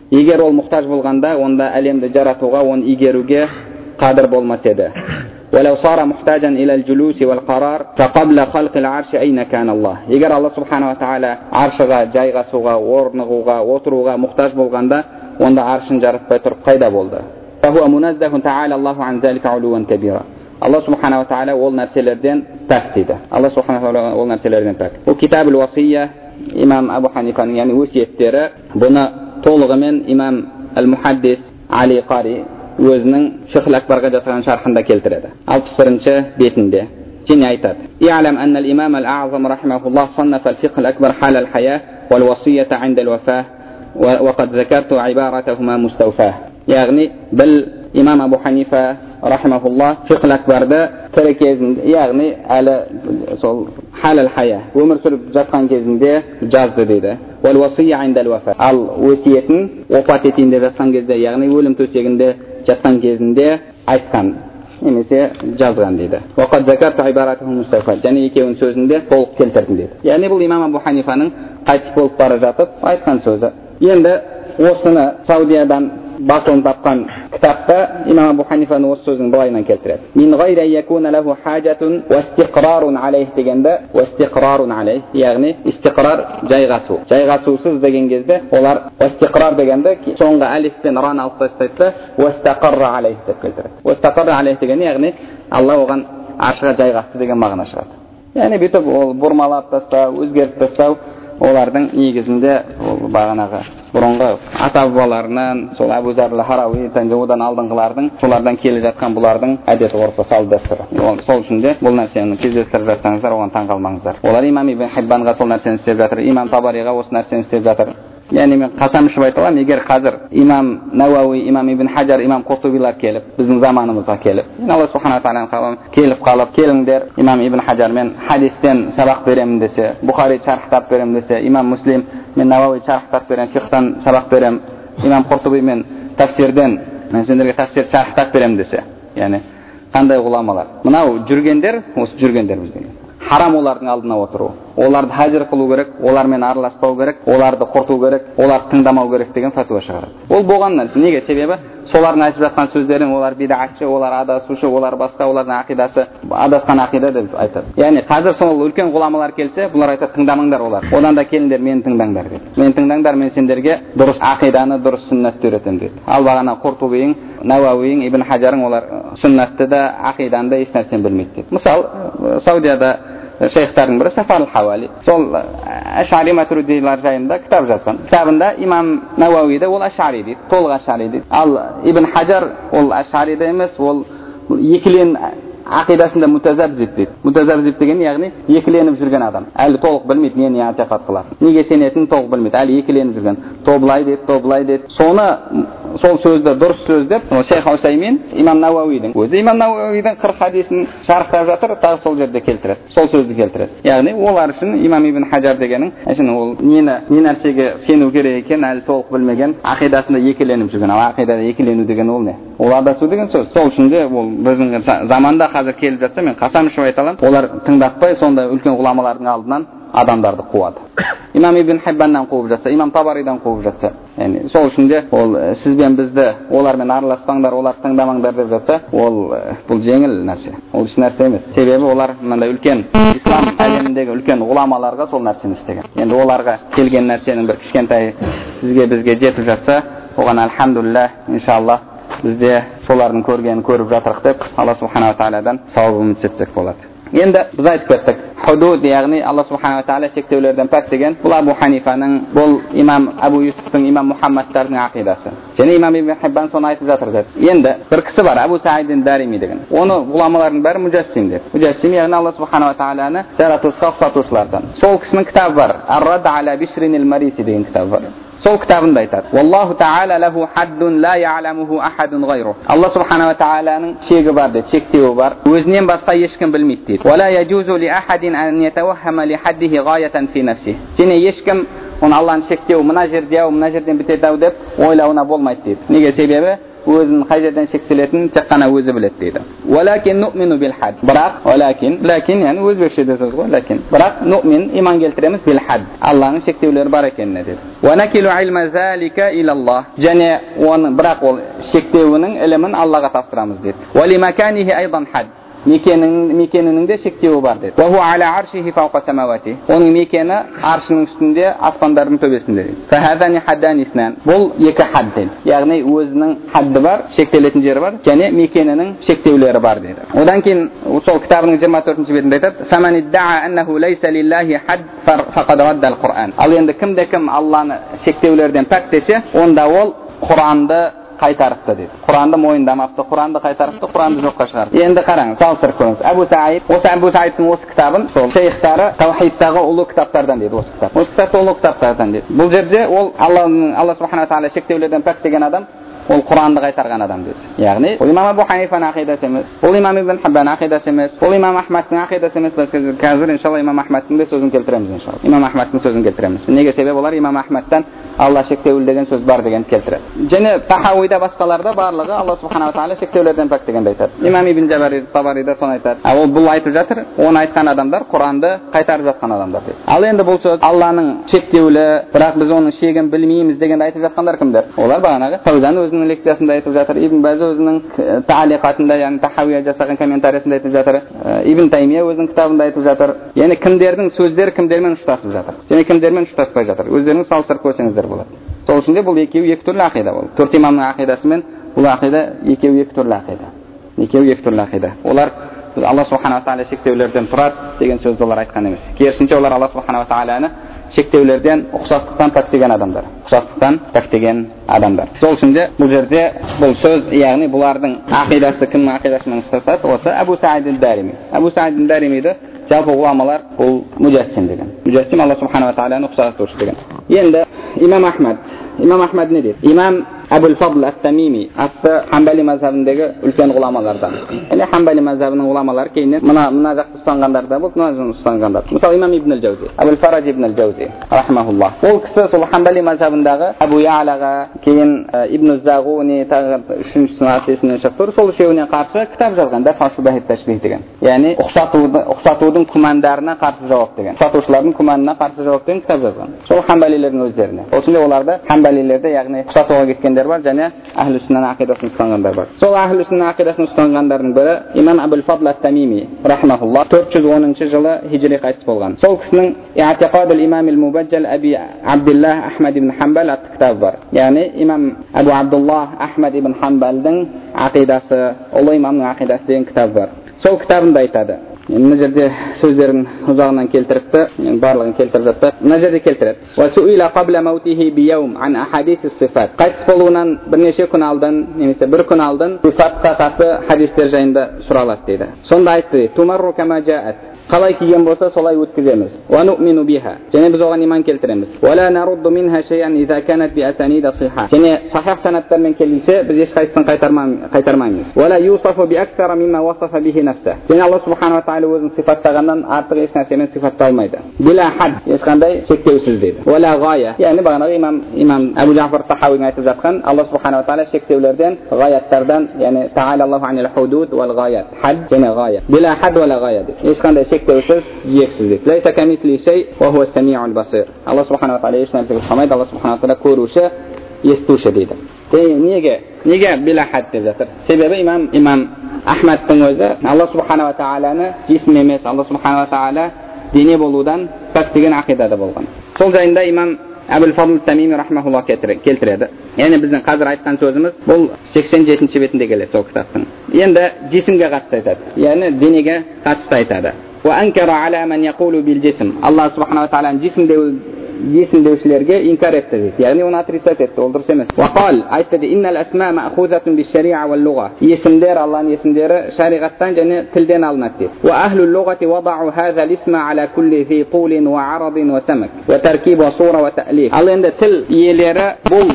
Егер ол мұқтаж болғанда, онда әлемді жаратуға, оны игеруге қадір болмас еді. ولو صار محتاجا إلى الجلوس والقرار فقبل خلق العرش أين كان الله. Егер Алла субхана ва тағала аршыға, жайғасуға, орнығуға, отыруға мұқтаж болғанда, онда аршын жаратпай тұрып қайда болды? فهو منزه تعالى الله عن ذلك علوا كبيرا. Алла субхана ва тағала ол нәрселерден пәк дейді. Алла субхана ва тағала ол нәрселерден пәк. Ол китабул уасия, имам Абу Ханифаның, яғни өсиеттері, бұны толығымен имам әл-Мухаддис Али Қари өзінің Фиқл Акбарға жасаған шархында келтіреді. алпыс бірінші бетінде және айтады: "И'лам анна al-imam al-a'zam rahimahullah sannafa al-fiqh al-akbar hal al-hayah wal-wasiyata 'inda al-wafah wa qad dhakartu 'ibaratahuma mustawfah." Яғни біл, имам Абу Ханифа рахимахуллах Фиқл Акбарда тірі кезінде, яғни әлі сол хал al-hayah, өмір сүріп жатқан кезінде жазды дейді. Wal-wasiyya 'inda al-wafah. Ал өсиетін вафат етейін деп жатқан кезде, яғни өлім төсегінде жатқан кезінде айтқан немесе жазған дейді. Вақад закарт ибаратуху мустафад. Және екеуінің сөзінде толық келтірдім дейді. Яғни бұл имам Абу Ханифаның қайтыс болып бара жатып айтқан сөзі. Енді осыны Саудиядан басылым тапқан кітапта имам Абу Ханифаның осы сөзін былайынан келтіреді: "Мин гайри якуна лаху хажатун ва истиқрарун алейх" дегенде, ва истиқрарун алейх, яғни истиқрар жайғасу. Жайғасусыз деген кезде олар ва истиқрар дегенде соңғы алиф пен раны алып тастайды, ва истақарра алейх деп келтіреді. Ва истақарра алейх деген яғни Алла оған аршыға жайғасты деген мағына шығады. Яғни бүйтіп ол бұрмалап тастау, өзгертіп тастау олардың негізінде ол бағанағы бұрынғы ата-бабаларынан, сол Абу Зар ал-Харауи, одан алдыңғылардың, солардан келе жатқан бұлардың әдет ғұрпы, салт дәстүрі. Сол үшін де бұл нәрсені кездестіріп жатсаңыздар, оған таң қалмаңыздар. Олар имам Ибн Хиббанға сол нәрсені істеп жатыр, имам Табариға осы нәрсені істеп жатыр. Яғни мен қасам ішіп айта аламын, егер қазір имам Науауи, имам Ибн Хаджар, имам Қуртубилар келіп, біздің заманымызға келіп, Алла субхана тағаланың қалауымен келіп қалып, келіңдер, имам Ибн Хаджар мен хадистен сабақ беремін десе, Бухари шархтап беремін десе, имам Муслим мен Науауи шархтап беремін, фиқтан сабақ беремін, имам Қуртуби мен тафсирден мен сендерге тафсир шархтап беремін десе, яғни қандай ғұламалар. Мынау жүргендер, осы жүргендер біздің. Харам олардың алдына отыру, оларды хажыр қылу керек, олармен араласпау керек, оларды құрту керек, оларды тыңдамау керек деген фатуа шығарады. Ол болғаннан неге? Себебі солардың айтып жатқан сөздерін, олар бидатшы, олар адасушы, олар басқа, олардың ақидасы адасқан ақида деп айтады. Яғни қазір сол үлкен ғұламалар келсе, бұлар айтады: тыңдамаңдар олар. Одан да келіңдер, мені тыңдаңдар дейді. Мені тыңдаңдар, мен сендерге дұрыс ақиданы, дұрыс сүннатты үйретемін дейді. Ал бағана Қуртубиің, Науауиің, Ибн Хаджарың олар сүннатты да, ақиданы да еш нәрсені білмейді дейді. Мысалы, Саудияда шейхтардың бірі Сафар ал-Хауали, сол Ашари Матуридилар жайында кітап жазған. Кітабында имам Науауи да ол Ашари дейді, толық Ашари дейді. Ал Ибн Хаджар ол Ашари да емес, ол екілен ақидасында мутазабзиб дейді. Мутазабзиб деген яғни екіленіп жүрген адам. Әлі толық білмейді нені атиқат қылады, неге сенетінін толық білмейді, әлі екіленіп жүрген. Тоблай дейді, тоблай дейді. Соны сол сөзді дұрыс сөз деп Шейх Усаймин имам Науауидің өзі имам Науауидің қырық хадисін шарықтап жатыр, тағы сол жерде келтіреді, сол сөзді келтіреді. Яғни олар үшін имам Ибн Хаджар дегенің үшін ол нені не нәрсеге сену керек екен әлі толық білмеген, ақидасында екіленіп жүрген. Ал ақидада екілену деген ол не? Ол адасу деген сөз. Сол үшін де ол біздің заманда қазір келіп жатса, мен қасам ішіп айта аламын, олар тыңдатпай сонда үлкен ғұламалардың алдынан адамдарды қуады. Имам Ибн Хиббаннан қуып жатса, имам Табаридан қуып жатса, яғни сол үшін де ол сізбен бізді олармен араласпаңдар, олар тыңдамаңдар деп жатса, ол бұл жеңіл нәрсе, ол еш нәрсе емес. Себебі олар мынандай үлкен ислам әлеміндегі үлкен ғұламаларға сол нәрсені істеген. Енді оларға келген нәрсенің бір кішкентай сізге бізге жетіп жатса, оған альхамдулилlah, иншаллах бізде солардың көргенін көріп жатырық деп Алла субхана ва тағаладан сауап үміт етсек болады. Енді біз айтып кеттік, худуд, яғни Алла субхана ва тағала шектеулерден пәк деген, бұл Абу Ханифаның, бұл имам Абу Юсуфтың, имам Мухаммадтардың ақидасы. Және имам Ибн Хиббан соны айтып жатыр деді. Енді бір кісі бар, Абу Саидин Дарими деген. Оны ғұламалардың бәрі муджассим деді. Муджассим яғни Алла субхана ва тағаланы жаратушыға ұқсатушылардан. Сол кісінің кітабы бар, Ар-Рад аля Бишрин ал-Мариси деген кітабы бар. Сол кітабында айтады: "Валлаху та'ала лаху хаддун ла я'ламуху ахадун гайру." Алла субхана ва тағаланың шегі бар дейді, шектеуі бар. Өзінен басқа ешкім білмейді дейді. "Ва ла яджузу ли ахадин ан ятаваххама ли хаддихи гайatan фи нафсихи." Және ешкім оны Алланың шектеуі мына жерде ау, мына жерден бітеді ау деп ойлауына болмайды дейді. Неге? Себебі өзінің қай жерден шектелетінін тек қана өзі біледі дейді. Валакин ну'мину бил хад. Бірақ, валакин, лакин яғни өзбекшеде сөз ғой, лакин. Бірақ ну'мин иман келтіреміз бил хад. Алланың шектеулері бар екеніне дейді. Ва накилу илма залика илаллах. Және оны бірақ ол шектеуінің ілімін Аллаға тапсырамыз дейді. Ва лимаканихи айдан хад. Мекенінің де шектеуі бар дейді. Ва хуа аля аршихи фауқа самавати. Оның мекені аршының үстінде, аспандардың төбесінде дейді. Фахадани хаддан иснан. Бұл екі хад дейді. Яғни өзінің хадды бар, шектелетін жері бар, және мекенінің шектеулері бар дейді. Одан кейін сол кітабының жиырма төртінші бетінде айтады: "Фаман идда'a аннаху лайса лиллахи хад фақад радда ал-Qur'ан." Ал енді кімде-кім Алланы шектеулерден пәк десе, онда ол Құранды қайтарыпты дейді. Құранды мойындамапты, Құранды қайтарыпты, Құранды жоққа шығарды. Енді қараңыз, салыстырып көріңіз. Абу Саид, осы Абу Саидтың осы кітабын, сол шейхтары таухидтағы ұлы кітаптардан дейді осы кітап. Осы кітап ұлы кітаптардан дейді. Бұл жерде ол Алланың Алла субхана тағала шектеулерден пәк деген адам, ол Құранды қайтарған адам дейді. Яғни, ол имам Абу Ханифаның ақидасы емес, ол имам Ибн Хиббан ақидасы емес, ол имам Ахмадтың ақидасы емес. Біз қазір иншалла имам Ахмадтың да сөзін келтіреміз иншалла. Имам Ахмадтың сөзін келтіреміз. Неге себеп олар имам Ахмадтан Алла шектеулі деген сөз бар деген келтіреді. Және Тахауида басқаларда барлығы Алла субхана тағала шектеулерден пәк дегенді айтады. Имам Ибн Джабари Табарида соны айтады. Ал ол бұл айтып жатыр, оны айтқан адамдар Құранды қайтарып жатқан адамдар дейді. Ал енді бұл сөз Алланың шектеулі, бірақ біз оның шегін білмейміз дегенді айтып жатқандар кімдер? Олар бағанағы Фаузан өзінің лекциясында айтып жатыр, Ибн Баз өзінің таалиқатында, яғни Тахауия жасаған комментариясында айтып жатыр, Ибн Таймия өзінің кітабында айтып жатыр. Яғни кімдердің сөздері кімдермен ұштасып жатыр, және кімдермен ұштаспай жатыр. Өздеріңіз салыстырып көрсеңіздер болады. Сол үшін де бұл екеуі екі түрлі ақида болды. Төрт имамның ақидасы мен бұл ақида екеуі екі түрлі ақида. Екеуі екі түрлі ақида. Олар Алла субхана тағала шектеулерден тұрады деген сөзді олар айтқан емес. Керісінше олар Алла субхана тағаланы шектеулерден ұқсастықтан пәк деген адамдар. Ұқсастықтан пәк деген адамдар. Сол үшін де бұл жерде бұл сөз, яғни бұлардың ақидасы кімнің ақидасымен ұстасады? Осы Абу Саид ад-Дарими. Абу Саид ад-Даримиді жалпы ғұламалар бұл муджассим деген. Муджассим Алла субхана тағаланы ұқсастырушы деген. Енді имам Ахмад. Имам Ахмад не дейді? Имам Абул Фадл ат-Тамими атты Хамбали мазхабындегі үлкен ғұламалардан. Яғни Хамбали мазхабының ғұламалары кейіннен мына мына жақты ұстанғандар да болды, мына жақты ұстанғандар. Мысалы имам Ибн ал-Джаузи, Абул Фараж Ибн ал-Джаузи рахмахуллах. Ол кісі сол Хамбали мазхабындағы Абу Я'лаға, кейін Ибн az-Zaguni тағы үшіншісінің аты-есімнен шығып тұр. Сол үшеуіне қарсы кітап жазған, Дафъ шубахат ташбих деген. Яғни ұқсатудың күмәндарына қарсы жауап деген. Ұқсатушылардың күмәніне қарсы жауап деген кітап жазған. Сол Хамбалилердің өздеріне. Сол үшін де оларды Хамбалилерді, яғни ұқсатуға кеткен бар, және Ахлу Сунна ақидасын ұстанғандар бар. Сол Ахлу Сунна ақидасын ұстанғандардың бірі имам Абул Фадл ат-Тамими рахмахуллах төрт жүз оныншы жылы хижри қайтыс болған. Сол кісінің Иътиқад ал-Имам ал-Мубаджал Аби Абдуллах Ахмад ибн Хамбал атты кітабы бар. Яғни имам Абу Абдуллах Ахмад ибн Хамбалдың ақидасы, ұлы имамның ақидасы деген кітабы бар. Сол кітабында айтады. Мына жерде сөздерін ұзағынан келтіріпті, барлығын келтіріп жатты. Мына жерде келтіреді. Ва суила qabla mautihi bi yawm an ahadith as-sifat. Қайтыс болуынан бірнеше күн алдын, немесе бір күн алдын сифатқа қатысты хадистер жайында сұралады дейді. Сонда айтты: "Тумарру kama ja'at." Қалай келген болса солай өткіземіз. Ва ну'мину биха. Және біз оған иман келтіреміз. Ва ла нарудду минха shay'an idha kanat bi asanida sihha. Және сахих санаттармен келсе біз ешқайсысын қайтармаймыз. Ва ла юсафу би akthara mimma wasafa bihi nafsuhu. Және Алла субхана ва тағала өзін сифаттағаннан артық еш нәрсемен сифатталмайды. Bila had, ешқандай шектеусіз дейді. Ва ла гая. Яғни бағанағы имам имам Абу Джафар Тахауи айтып жатқан Алла субхана ва тағала шектеулерден, гаяттардан, яғни ta'ala Аллаху анил худуд вал гаят. Had және гая. Bila had ва ла гая. Ешқандай шектеусіз, жиексіз дейді. Лайса камисли шей ва хуа сами'ул басир. Алла субхана ва тағала еш нәрсеге ұқсамайды. Алла субхана ва тағала көруші, естуші дейді. Неге? Неге bila had деп жатыр? Себебі имам имам Ахмадтың өзі Алла субхана ва тағаланы жисм емес, Алла субхана ва тағала дене болудан пәк деген ақидада болған. Сол жайында имам Абул Фадл ат-Тамими рахмахуллах келтіреді. Яғни біздің қазір айтқан сөзіміз бұл сексен жетінші бетінде келеді сол кітаптың. Енді жисмге қатысты айтады. Яғни денеге қатысты айтады. Ва анкара аля ман яқулу бил жисм. Алла субхана ва тағаланы жисм жисм деушілерге инкар етті дейді. Яғни оны отрицать етті, ол дұрыс емес. Ва қал айтты де: "Иннал асма мa'khuzatun биш-шари'a вал-луга." Есімдер Алланың есімдері шариғаттан және тілден алынады дейді. Ва ахлул лугати вадa'u hadha al-isma ala kulli zi tulin wa 'aradin wa samak wa tarkib wa sura wa ta'lif. Ал енді тіл иелері бұл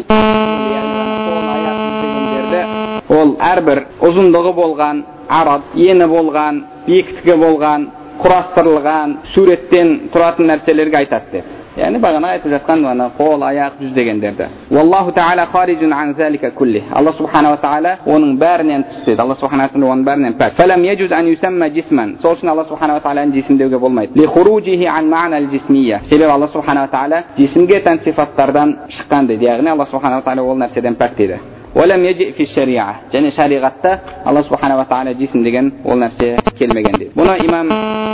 ол әрбір ұзындығы болған, арад, ені болған, биіктігі болған, құрастырылған, суреттен тұратын нәрселерге айтады. Yani bagana aytып жаткан ана кол, аяк, жүз дегендерди. Wallahu ta'ala kharijun an zalika kulli. Allah subhanahu wa ta'ala onun bärинен түстү. Allah subhanahu wa ta'ala onun bärинен pak. Falam yajuz an yusamma jisman. So'shin Allah subhanahu wa ta'ala jism dewge bolmaydi. Li khurujihi an ma'na al-jismiyya. Sebep Allah subhanahu wa ta'ala jismge tan sifatlardan chiqqan dedi. Yani Allah subhanahu wa ta'ala ol narseden pak dedi. Walam yaji fi shari'a. Yani şeriatda Allah subhanahu wa ta'ala jism degen ol narsa kelmegen dedi. Buna İmam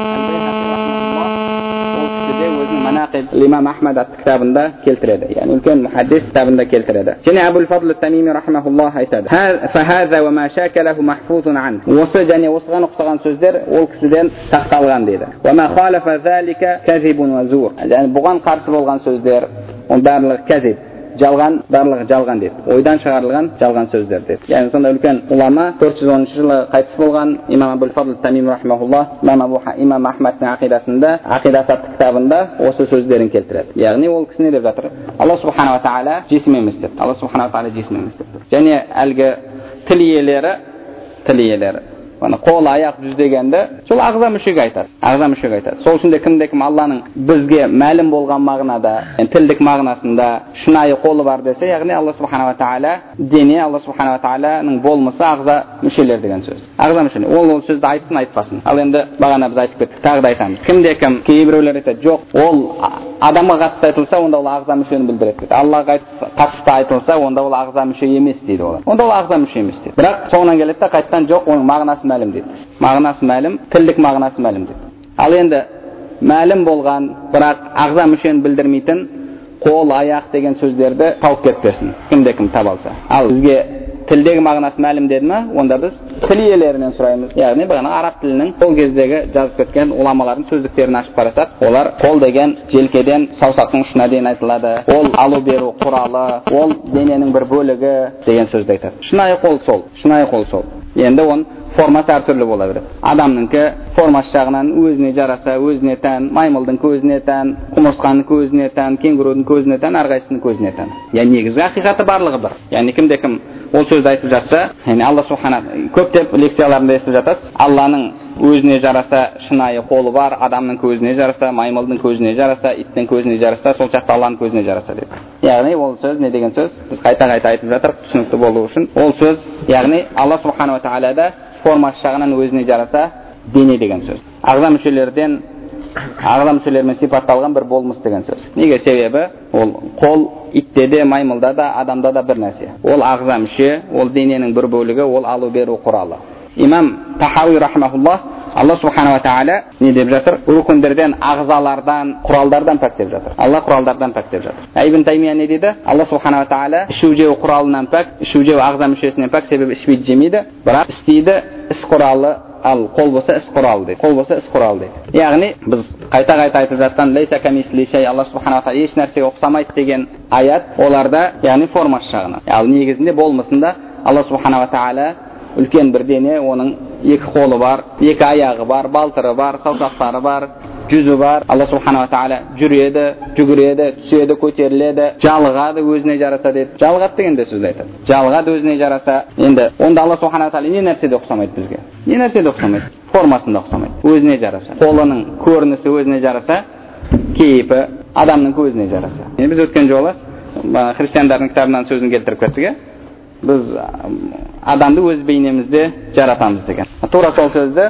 Manaqib İmam Ahmad kitabında keltiradi. Yani ulkan muhaddis kitabında keltiradi. Jani Abul Fadl at-Tamimi rahimahulloh aytadi. Fa hadha wa ma shakalahu mahfuzun an. O'sha jani o'sgan o'qigan so'zlar ol kisidan saqtalgan dedi. Wa ma khalafa zalika kazibun wa zur. Yani bugan qarshi bo'lgan so'zlar on barliq kazib, jalgan, barliq jalgan dedi. Oydan chiqarilgan jalgan so'zlar dedi. Yani sonda ulkan ulama to'rt yuz o'ninchi yili qaytib bo'lgan Imam Abul Fadl at-Tamimi rahimahulloh Imam Abu Imam Ahmadning aqidasida, aqidasi kitobida o'sha so'zlarni keltiradi. Ya'ni ol kisini deb жатыр. Allah subhanahu wa ta'ala jism emas deb. Allah subhanahu wa ta'ala jism emas deb. Ya'ni algi tiliyelari, tiliyelari Mana qo'l, oyoq, yuz deganda, sol ag'za mushiga aytadi. Ag'za mushiga aytadi. Sol shunda kimda-kim Allohning bizga ma'lum bo'lgan ma'noda, yani tildik ma'nosida shunday qo'li bor desa, ya'ni Alloh subhanahu va taolo dini Alloh subhanahu va taoloning bo'lmasa ag'za mushilar degan so'z. Ag'za mushi. Ol ol so'zni aytsin, aytmasin. Al endi bag'ana biz aytib ketdik, tag'da aytamiz. Kimda-kim keybirovlar aytadi, yo'q, ol odamga qattiq aytilsa, unda ul ag'za mushini bildiradi. Allohga qattiq aytilsa, unda ul ag'za mushi emas deydi ular. Unda ul ag'za mushi emas deydi. Biroq so'ngdan keladi, qaytdan yo'q, uning ma'nosi ma'lum deydi. Ma'nosi ma'lum, tillik ma'nosi ma'lum deydi. Al endi ma'lum bo'lgan, biroq ag'za mushini bildirmaytin qo'l, oyoq degan so'zlarni topib ketsin. Kimda-kim tabolsa. Al bizga tildagi ma'nosi ma'lum dedimi? Onda biz tiliyelerinden so'raymiz. Ya'ni bana arab tilining qo'l kezdagi yozib ketgan ulamalarning so'zliklarini ochib qarasak, ular qo'l degan jelkeden savsaqning ushuna degan aytiladi. Qo'l alu beru quroli, qo'l denening bir bo'ligi degan so'zni aytadi. Shunday qo'l sol, shunday qo'l sol. Endi on formasi har turli bo'laveradi. Odamninki formasi jag'idan o'zini jarasa, o'zini tan, maymulning o'zini tan, qumursqaning o'zini tan, kenguruning o'zini tan, arg'aysining o'zini tan. Ya'ni negizgi haqiqati barligi bir. Ya'ni kimda-kim o so'zni aytib жатса, ya'ni Alloh subhanahu ko'p deb leksiyalarida eshitib жатасыз. Allohning o'zini jarasa, shunday qo'li bor, odamning o'zini jarasa, maymulning o'zini jarasa, itning o'zini jarasa, sol chaqda Allohning o'zini jarasa deb. Ya'ni o so'z ne degan so'z? Biz qayta-qayta aytib жатыр, tushunukli bo'lishi uchun. O so'z, ya'ni Alloh subhanahu va taolada forma shag'inan o'zini jarasa, dini degan so'z. Ag'zam mushulardan ag'zam mushularмен sifatalgan bir bo'lmas degan so'z. Nega? Sebebi ol qo'l itda da, maymulda da, odamda da bir narsa. Ol ag'zam mushi, ol dinining bir bo'ligi, ol alu beru quroli. Imam Tahawi rahimahulloh Allah subhanahu wa taala ne deb жатыр? Rukunlardan, ag'zalardan, qurollardan pak deb жатыр. Allah qurollardan pak deb жатыр. Ibn Taymiya ne dedi? Allah subhanahu wa taala shuje qurolidan pak, shuje ag'za mushisidan pak, sebebi ishbit jemidi, biroq istidi is quroli al qo'l bo'lsa is qurol deydi. Qo'l bo'lsa is qurol deydi. Ya'ni biz qayta-qayta aytib жатқан laysa kamisli shay, Alloh subhanahu wa taala hech narsaga o'xshamaydi degan oyat ularda, ya'ni forma shag'ini. Ya'ni negizinde bo'lmasında Alloh subhanahu wa taala ulkan bir dini, onun iki qo'li bor, iki oyog'i bor, baltiri bor, savsaqlari bor, juzi bor. Alloh subhanahu wa taala juriydi, juguriydi, tushadi, ko'tariladi, jalg'adi, o'zini jarasa deb. Jalg'at deganda so'z aytadi. Jalg'adi, o'zini jarasa. Endi onda Alloh subhanahu wa taala ne narsada o'xshamaydi bizga? Ne narsada o'xshamaydi? Formasida o'xshamaydi. O'zini jarasa. Qo'lining ko'rinisi o'zini jarasa, keyfi odamning o'zini jarasa. Endi biz o'tgan joli xristianlarning kitobidan so'zini keltirib ketdik. Biz adamni o'z beynimizda jaratamiz degan. To'g'ri sol so'zda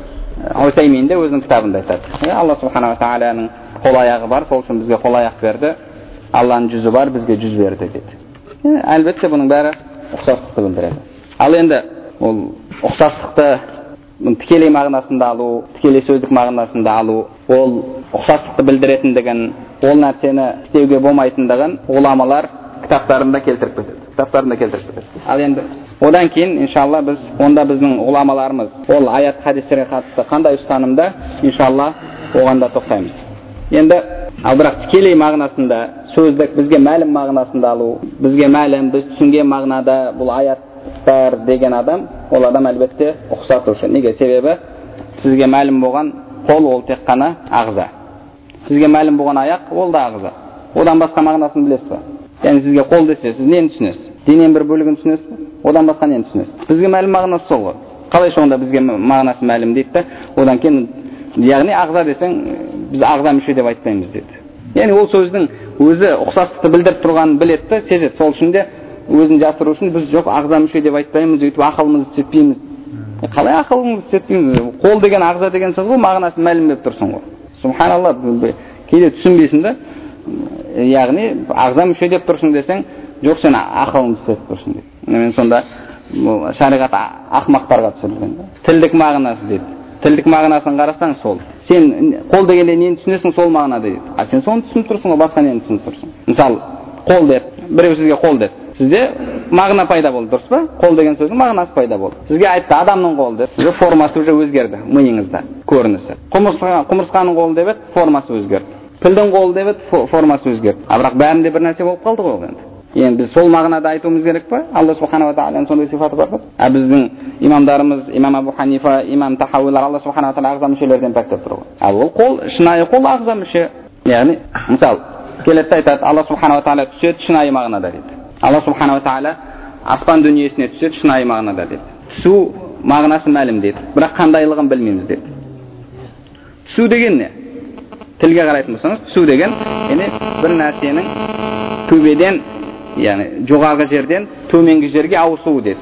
Usayminda o'zining kitobida aytadi. Alloh subhanahu va taolaning qo'l oyog'i bor, sol uchun bizga qo'l oyoq berdi. Allohning yuzi bor, bizga yuz berdi dedi. Albatta buning bari o'xshashlikni bildiradi. Al endi ul o'xshashlikni tikilay ma'nosida alu, tikilay so'zlik ma'nosida alu, ol o'xshashlikni bildiradi degan, ol narsani istewga bo'lmaydigan ulamalar kitaplarında keltirib ketadi. Kitaplarında keltirib ketadi. Al endi odan keyin inshaalloh biz onda bizning ulamalarimiz ol oyat hadislarga qattiq qanday ustanimda inshaalloh o'g'anda to'xtaymiz. Endi albiroq tikilay ma'nosida so'zlik bizga ma'lum ma'nosida alu, bizga ma'lum, biz tushungan ma'noda bu oyatlar degan odam, ol odam albatta o'xshatuvchi. Nega? Sebebi sizga ma'lum bo'lgan qo'l ol teqqana ag'za. Sizga ma'lum bo'lgan oyoq ol da ag'za. Odan boshqa ma'nosini bilasizmi? Yani sizga qo'l desa, siz neni tushunasiz? Dinin bir bo'ligini tushunasiz? Odan boshqa neni tushunasiz? Bizga ma'lum ma'nosi so'g'i. Qalay shunda bizga ma'nosi ma'lum deydi-da, odan keyin ya'ni ag'za desang, biz ag'za mushi deb aytmaymiz dedi. Яғни ол сөздің өзі ұқсастықты білдіріп тұрғанын біледі де, сезеді. Сол үшін де өзін жасыру үшін біз жоқ ағза мүше деп айтпаймыз, өйтіп ақылымызды істетпейміз. Қалай ақылыңызды істетпейміз? Қол деген ағза деген сөз ғой, мағынасы мәлім деп тұрсың ғой. Субханалла, кейде түсінбейсің де. Яғни ағза мүше деп тұрсың десең, жоқ сен ақылыңды істетіп тұрсың дейді. Мен сонда шариғат ақмақтарға түсірілген. Тілдік мағынасы дейді. Тілдік мағынасын қарасаң сол. Сен қол дегенде нені түсінесің, сол мағынада дейді. А сен соны түсініп тұрсың ғой, басқа нені түсініп тұрсың. Мысалы, қол деп, біреу сізге қол деп. Сізде мағына пайда болды, дұрыс па? Қол деген сөздің мағынасы пайда болды. Сізге айтты адамның қолы деп, уже формасы уже өзгерді миыңызда, көрінісі. Құмырсқаның қолы деп еді, формасы өзгерді. Пілдің қолы деп еді, формасы өзгерді. А бірақ бәрінде бір нәрсе болып қалды ғой енді. Енді біз сол мағынада айтуымыз керек па? Алла субхана ва тағаланың сондай сифаты бар ба? А біздің имамдарымыз, имам Абу Ханифа, имам Тахауилар Алла субхана ва тағала ағза мүшелерден пәк деп тұр ғой. Ал ол қол, шынайы қол ағза мүше. Яғни, мысалы, келеді айтады, Алла субхана ва тағала түседі шынайы мағынада дейді. Алла субхана ва тағала аспан дүниесіне түседі шынайы мағынада дейді. Түсу мағынасы мәлім дейді. Бірақ қандайлығын білмейміз дейді. Түсу деген не? Тілге қарайтын болсаңыз, түсу деген, яғни бір нәрсенің төбеден, яғни жоғарғы жерден төменгі жерге ауысуы деді.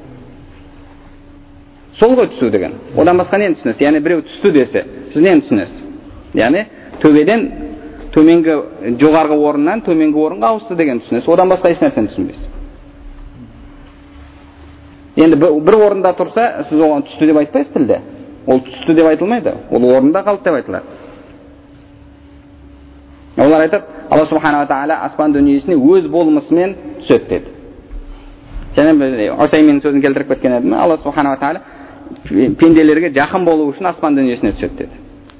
Сол ғой түсу деген. Одан басқа нені түсінесіз? Яғни біреу түсті десе, сіз нені түсінесіз? Яғни төбеден төменгі жоғарғы орыннан төменгі орынға ауысты деген түсінесіз. Одан басқа еш нәрсені түсінбейсіз. Енді бір орында тұрса, сіз оған түсті деп айтпайсыз тілде. Ол түсті деп айтылмайды. Ол орында қалды деп айтылады. Олар айтады, Алла субхана ва тағала аспан дүниесіне өз болмысымен түседі деді. Және Усайминнің сөзін келтіріп кеткен едім, Алла субхана ва тағала пенделерге жақын болу үшін аспан дүниесіне түседі деді.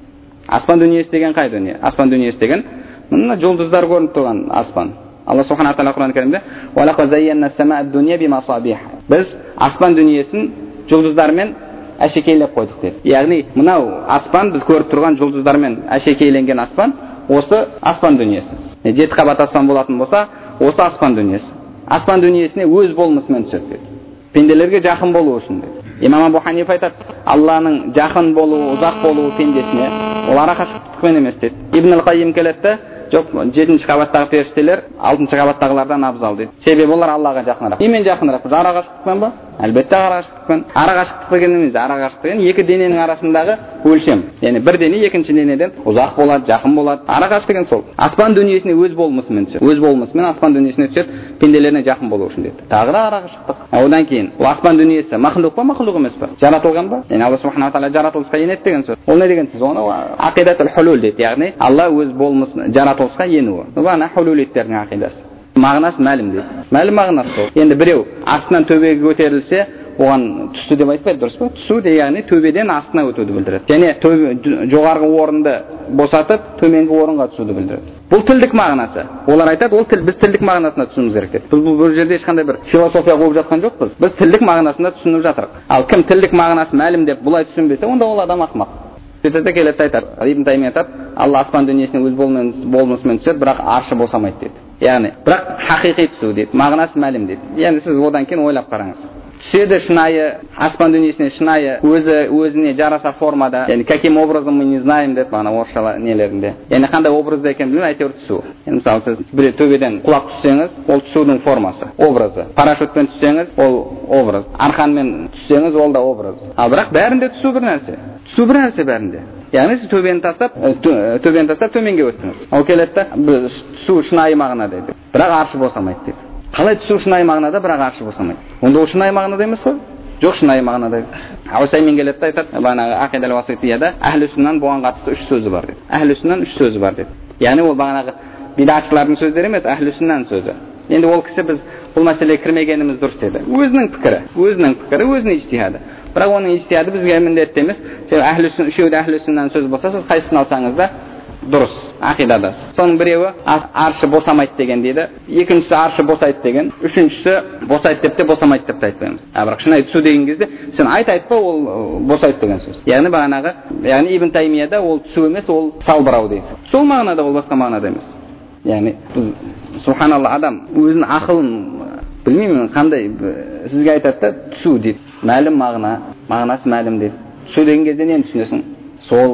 Аспан дүниесі деген қай дүние? Аспан дүниесі деген мына жұлдыздар көрініп тұрған аспан. Алла субхана ва тағала Құран кәрімде وَلَقَدْ زَيَّنَّا السَّمَاءَ الدُّنْيَا بِمَصَابِيحَ. Біз аспан дүниесін жұлдыздармен әшекейлеп қойдық деді. Яғни мынау аспан, біз көріп тұрған жұлдыздармен әшекейленген аспан, осы аспан дүниесі. Жеті қабат аспан болатын болса, осы аспан дүниесі. Аспан дүниесіне өз болмысымен түседі деді. Пенделерге жақын болу үшін деді. Имам Абу Ханифа айтады, Алланың жақын болуы, ұзақ болуы пендесіне, ол арақашықтықпен емес деді. Ибн ал-Қайим келеді, жоқ, жетінші қабаттағы періштелер алтыншы қабаттағылардан абзал дейді. Себебі олар Аллаға жақынырақ. Немен жақынырақ? Арақашықтықпен ба? Әлбетте арақашықтықпен. Арақашықтық деген емес, арақашықтық деген екі дененің арасындағы өлшем. Яғни бір дене екінші денеден ұзақ болады, жақын болады. Арақашықтық деген сол. Аспан дүниесіне өз болмысымен түседі. Өз болмысымен аспан дүниесіне түседі, пенделеріне жақын болу үшін деді. Тағы да арақашықтық. Одан кейін, ол аспан дүниесі махлуқ па, махлуқ емес па? Жаратылған ба? Яғни Алла субхана ва тағала жаратылысқа енеді деген сөз. Ол не деген сөз? Оны ақидатул хулул дейді. Яғни Алла өз болмысын жаратылысқа енуі. Бұны хулулиттердің ақидасы. Мағынасы мәлім дейді. Мәлім мағынасы сол. Енді біреу астынан төбеге көтерілсе, оған түсті деп айтпайды, дұрыс па? Түсу де яғни төбеден астына өтуді білдіреді. Және жоғарғы орынды босатып, төменгі орынға түсуді білдіреді. Бұл тілдік мағынасы. Олар айтады, ол тіл, біз тілдік мағынасына түсінуіміз керек деп. Біз бұл жерде ешқандай бір философия қойып жатқан жоқпыз. Біз тілдік мағынасында түсініп жатырық. Ал кім тілдік мағынасы мәлім деп бұлай түсінбесе, онда ол адам ақымақ. Сөйтеді келеді айтады, Ибн Таймия айтады, Алла аспан дүниесіне өз болмысымен түседі, бірақ аршы босамайды дейді. Яғни, бірақ хақиқи түсу дейді, мағынасы мәлім дейді. Яғни сіз одан кейін ойлап қараңыз. Түседі шынайы, аспан дүниесіне шынайы, өзі өзіне жараса формада, яғни каким образом мы не знаем деп, ана орысша нелерінде. Яғни қандай образда екен білмей, әйтеуір түсу. Яғни мысалы сіз бір төбеден құлақ түссеңіз, ол түсудің формасы, образы. Парашютпен түссеңіз, ол образ. Арқанмен түссеңіз, ол да образ. Ал бірақ бәрінде түсу бір нәрсе. Түсу бір нәрсе бәрінде. Яғни сіз төбені тастап, төбені тастап төменге өттіңіз. Ол келеді да, түсу шынайы мағынада дейді. Бірақ аршы босамайды дейді. Қалай түсу шынайы мағынада, бірақ аршы босамайды? Онда ол шынайы мағынада емес қой? Жоқ, шынайы мағынада. Усаймин келеді айтады, бағанағы ақидал уаситияда әхлі сүннан бұған қатысты үш сөзі бар дейді. Әхлі сүннан үш сөзі бар дейді. Яғни ол бағанағы бидатшылардың сөздері емес, әхлі сүннан сөзі. Енді ол кісі біз бұл мәселеге кірмегеніміз дұрыс деді. Өзінің пікірі, өзінің пікірі, өзінің ижтихады. Бірақ оның ижтихады бізге міндетті емес. Әхлі сүннан, үшеуі де әхлі сүннан сөз болса, сіз қайсысын алсаңыз да дұрыс ақидада. Соның біреуі аршы босамайды деген дейді, екіншісі аршы босайды деген, үшіншісі босайды деп те босамайды деп те айтпаймыз. А бірақ шынайы түсу деген кезде сен айт айтпа, ол босайды деген сөз. Яғни бағанағы, яғни Ибн Таймияда ол түсу емес, ол салбырау дейсіз. Сол мағынада, ол басқа мағынада емес. Яғни біз субханалла адам өзінің ақылын білмеймін қандай сізге айтады да түсу дейді. Мәлім мағына, мағынасы мәлім дейді. Түсу деген кезде нені түсінесің? Сол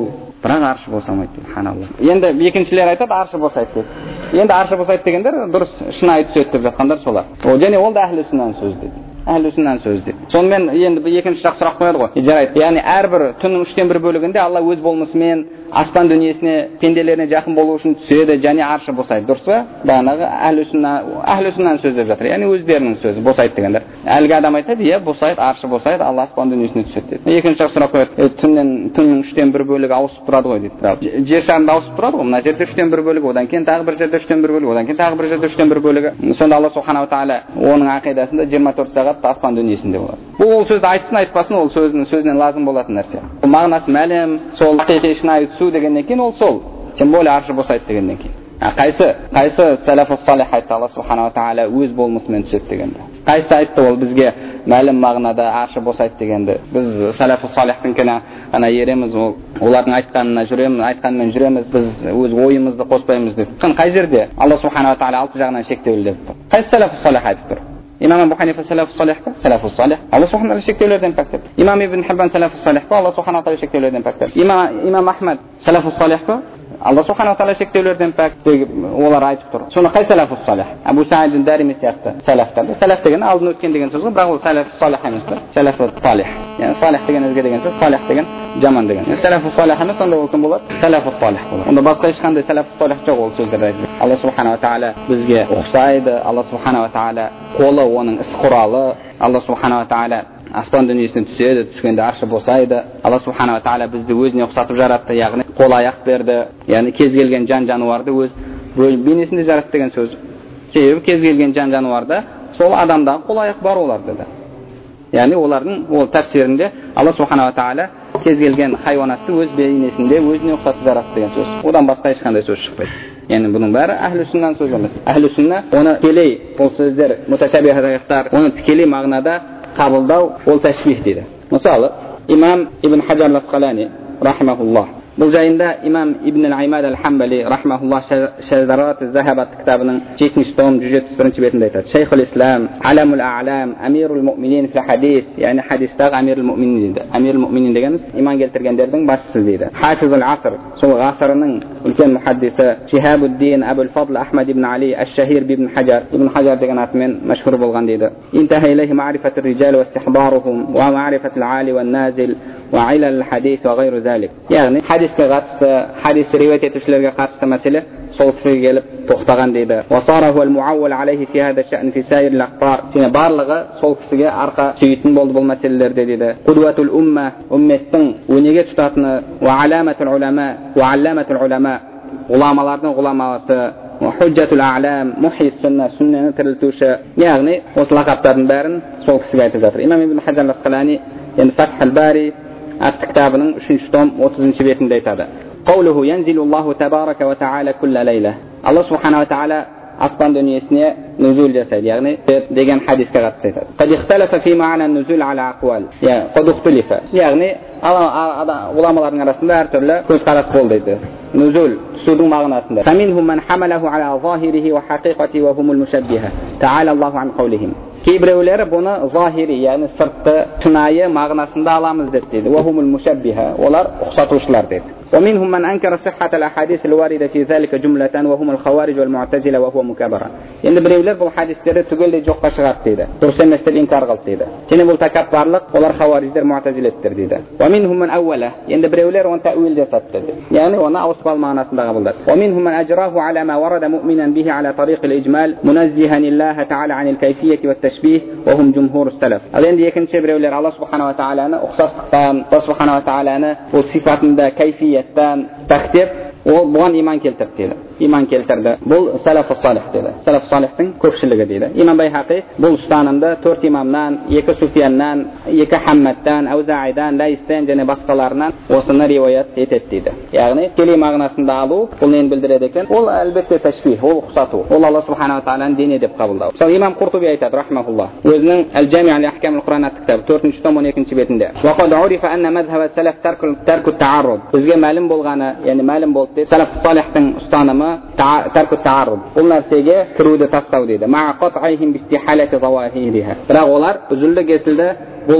бірақ аршы босамайды дейді. Субханалла. Енді екіншілер айтады аршы босайды дейді. Енді аршы босайды дегендер дұрыс шынайы түседі деп жатқандар солар. Ол және ол да әхлі сүннаның сөзі дейді. Әхлі сүннаның сөзі дейді. Сонымен енді екінші жақ сұрақ қояды ғой. Жарайды. Яғни әрбір түннің үштен бір бөлігінде Алла өз болмысымен аспан дүниесіне, пенделеріне жақын болу үшін түседі және аршы босайды. Дұрыс па? Бағанағы әхлі сүнна, әхлі сүннаның сөзі деп жатыр. Яғни өздерінің сөзі босайды дегендер. Әлгі адам айтады, иә, босайды, аршы босайды, Алла аспан дүниесіне түседі дейді. Екінші жақ сұрақ қояды. Түннен түннің үштен бір бөлігі ауысып тұрады ғой дейді. Жер шарында ауысып тұрады ғой. Мына жерде үштен бір бөлігі, одан кейін тағы бір жерде үштен бір бөлігі, одан кейін тағы бір жерде үштен бір бөлігі. Сонда Алла субханала тағала оның ақидасында жиырма төрт сағат аспан дүниесінде болады. Бұл ол сөзді айтсын айтпасын, ол сөзінің сөзінен лазым болатын нәрсе. Бұл мағынасы мәлім, сол хақиқи шынайы түсу дегеннен кейін ол сол. Тем более аршы босайды дегеннен кейін. Қайсы қайсы салафус салих айтты Алла субханала тағала өз болмысымен түседі дегенді. Қайсы айтты ол бізге мәлім мағынада аршы босайды дегенді. Біз салафус салихтың ғана ереміз, ол олардың айтқанына жүреміз, айтқанымен жүреміз, біз өз ойымызды қоспаймыз деп. Қай жерде Алла субханала тағала алты жағынан шектеулі деп тұр. Қайсы салафус салих айтып тұр? Имам Абу Ханифа салафус салих па? Салафус салих. Алла субханала шектеулерден пәк деп. Имам Ибн Хиббан салафус салих па? Алла субханала тағала шектеулерден пәк деп. Имам Ахмад салафус салих па? Алла субханала тағала шектеулерден пәк деп олар айтып тұр. Соны қай салафус салих? Абу Саид ад-Дарими сияқты салафтар. Салаф деген алдын өткен деген сөз ғой, бірақ ол салафус салих емес та. Салафус салих. Яғни салих деген өзге деген сөз, салих деген жаман деген. Салафус салих емес, онда ол кім болады? Салафус салих болады. Онда басқа ешқандай салафус салих жоқ ол сөздерді айтып. Алла субханала тағала бізге ұқсайды. Алла субханала тағала қолы оның іс құралы. Алла субханала тағала аспан дүниесіне түседі, түскенде аршы босайды. Алла субханала тағала бізді өзіне ұқсатып жаратты, яғни қол аяқ берді. Яғни кез келген жан жануарды өз бейнесінде жаратты деген сөз. Себебі кез келген жан жануарда сол адамдағы қол аяқ бар оларда да. Яғни олардың ол тәфсирінде Алла субханала тағала кез келген хайуанатты өз бейнесінде өзіне ұқсатып жаратты деген сөз. Одан басқа ешқандай сөз шықпайды. Яғни бұның бәрі әхлі сүннаның сөзі емес. Әхлі сүнна оны тікелей, бұл сөздер муташабих аяттар, оны тікелей мағынада қабылдау ол тәшбих дейді. Мысалы, имам Ибн Хаджар ал-Асқалани рахимахуллах бұл жайында имам Ибн ал-Имад ал-Хамбали рахимахуллах Шадарат az-Zahabat кітабының жетінші том жүз жетпіс бірінші бетінде айтады. Шейхул Ислам, Аламул А'лам, Амирул Муъминин фи хадис, яғни хадистағы Амирул Муъминин дейді. Амирул Муъминин дегеніміз иман келтіргендердің басшысы дейді. Хафизул Аср, сол ғасырының үлкен мұхаддисі Шихабуддин Абул Фадл Ахмад ибн Али аш-Шахир бибн Хаджар, ибн Хаджар деген атымен мәшһүр болған дейді. Интаха илейхи ма'рифатур rijal ва истихбаруhum ва ма'рифатул али ва назил ва илал al-hadis ва гайру залик. Яғни хадиске қатысты, хадисті риуаят етушілерге қатысты мәселе сол кісіге келіп тоқтаған дейді. Васараху ал-муаввал алейхи фи хада ша'n фи сайр al-aqtar. Және барлығы сол кісіге арқа сүйейтін болды бұл мәселелерде дейді. Қудуатул умма, умметтің өнеге тұтатыны, ва аламатул улама, ва алламатул улама, ғұламалардың ғұламасы, худжатул а'лам, мухис сүнна, сүннені тірілтуші. Яғни осы лақаптардың бәрін сол кісіге айтып жатыр. Имам Ибн Хаджар ал-Асқалани енді Фатх ал-Бари атты кітабының үшінші том отызыншы бетінде айтады. Қаулуху янзилуллаху табарака ва та'ала кулла лейла. Алла субхана ва та'ала аспан дүниесіне нузул жасайды, яғни деген хадиске қатысты айтады. Қад ихталафа фи ма'на нузул ала aqwal. Я қад ихталафа. Яғни ғұламалардың арасында әртүрлі көзқарас болды дейді. Нузул түсудің мағынасында. Фаминхум ман хамалаху ала захирихи ва хақиқати ва хумул мушаббиха. Та'ала Аллаху ан қаулихим. Кейбіреулері бұны захири, яғни сыртты, шынайы мағынасында аламыз деп дейді. Ва хумул мушаббиха. Олар ұқсатушылар дейді. ومنهم من أنكر صحة الأحاديث الواردة في ذلك جملة وهم الخوارج والمعتزلة وهو مكابرة. يعني بريولر бұл хадистерді түгелдей жоққа шығарды дейді. Дұрыс емес деп инкар қылды дейді. Және бұл тәкаппарлық, олар хауариждер, муътазилеттер дейді. ومنهم من أوله. يعني بريولر оны тәуил жасады дейді. Yani оны ауыспалы мағынасында қабылдады. ومنهم من أجراه على ما ورد مؤمنا به على طريق الإجمال منزها الله تعالى عن الكيفية والتشبيه وهم جمهور السلف. Ал енді екінші біреулер Алла субхана ва тағаланы ұқсастықтан, Алла субхана ва тағаланы ол сифатында кайфияттан тақтеп, ол бұған иман келтірді дейді. Иман келтірді. Бұл салафус салих дейді. Салафус салихтың көпшілігі дейді. Имам Байхақи бұл ұстанымды төрт имамнан, екі Суфияннан, екі Хаммадтан, Аузаидан, Лайстан және басқаларынан осыны риуаят етеді дейді. Яғни келей мағынасында алу, бұл нені білдіреді екен? Ол әлбетте тәшбих, ол ұқсату. Ол Алла субхана ва тағаланың дені деп қабылдау. Мысалы имам Қуртуби айтады рахмахуллах, өзінің Әл-Джами ли ахкам ал-Құран атты кітабы төртінші том он екінші бетінде. Ва қад урифа анна мазхаб салаф тарку таарруд. Бізге мәлім болғаны, яғни мәлім болды деп, салаф салихтың ұстанымы тарку таарруд. Бұл нәрсеге кіруді тастау дейді. Ма қатайхим бистихалати завахириха. Бірақ олар үзілді кесілді бұл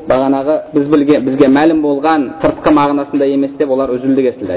бағанағы біз білген бізге мәлім болған сыртқы мағынасында емес деп олар үзілді кесілді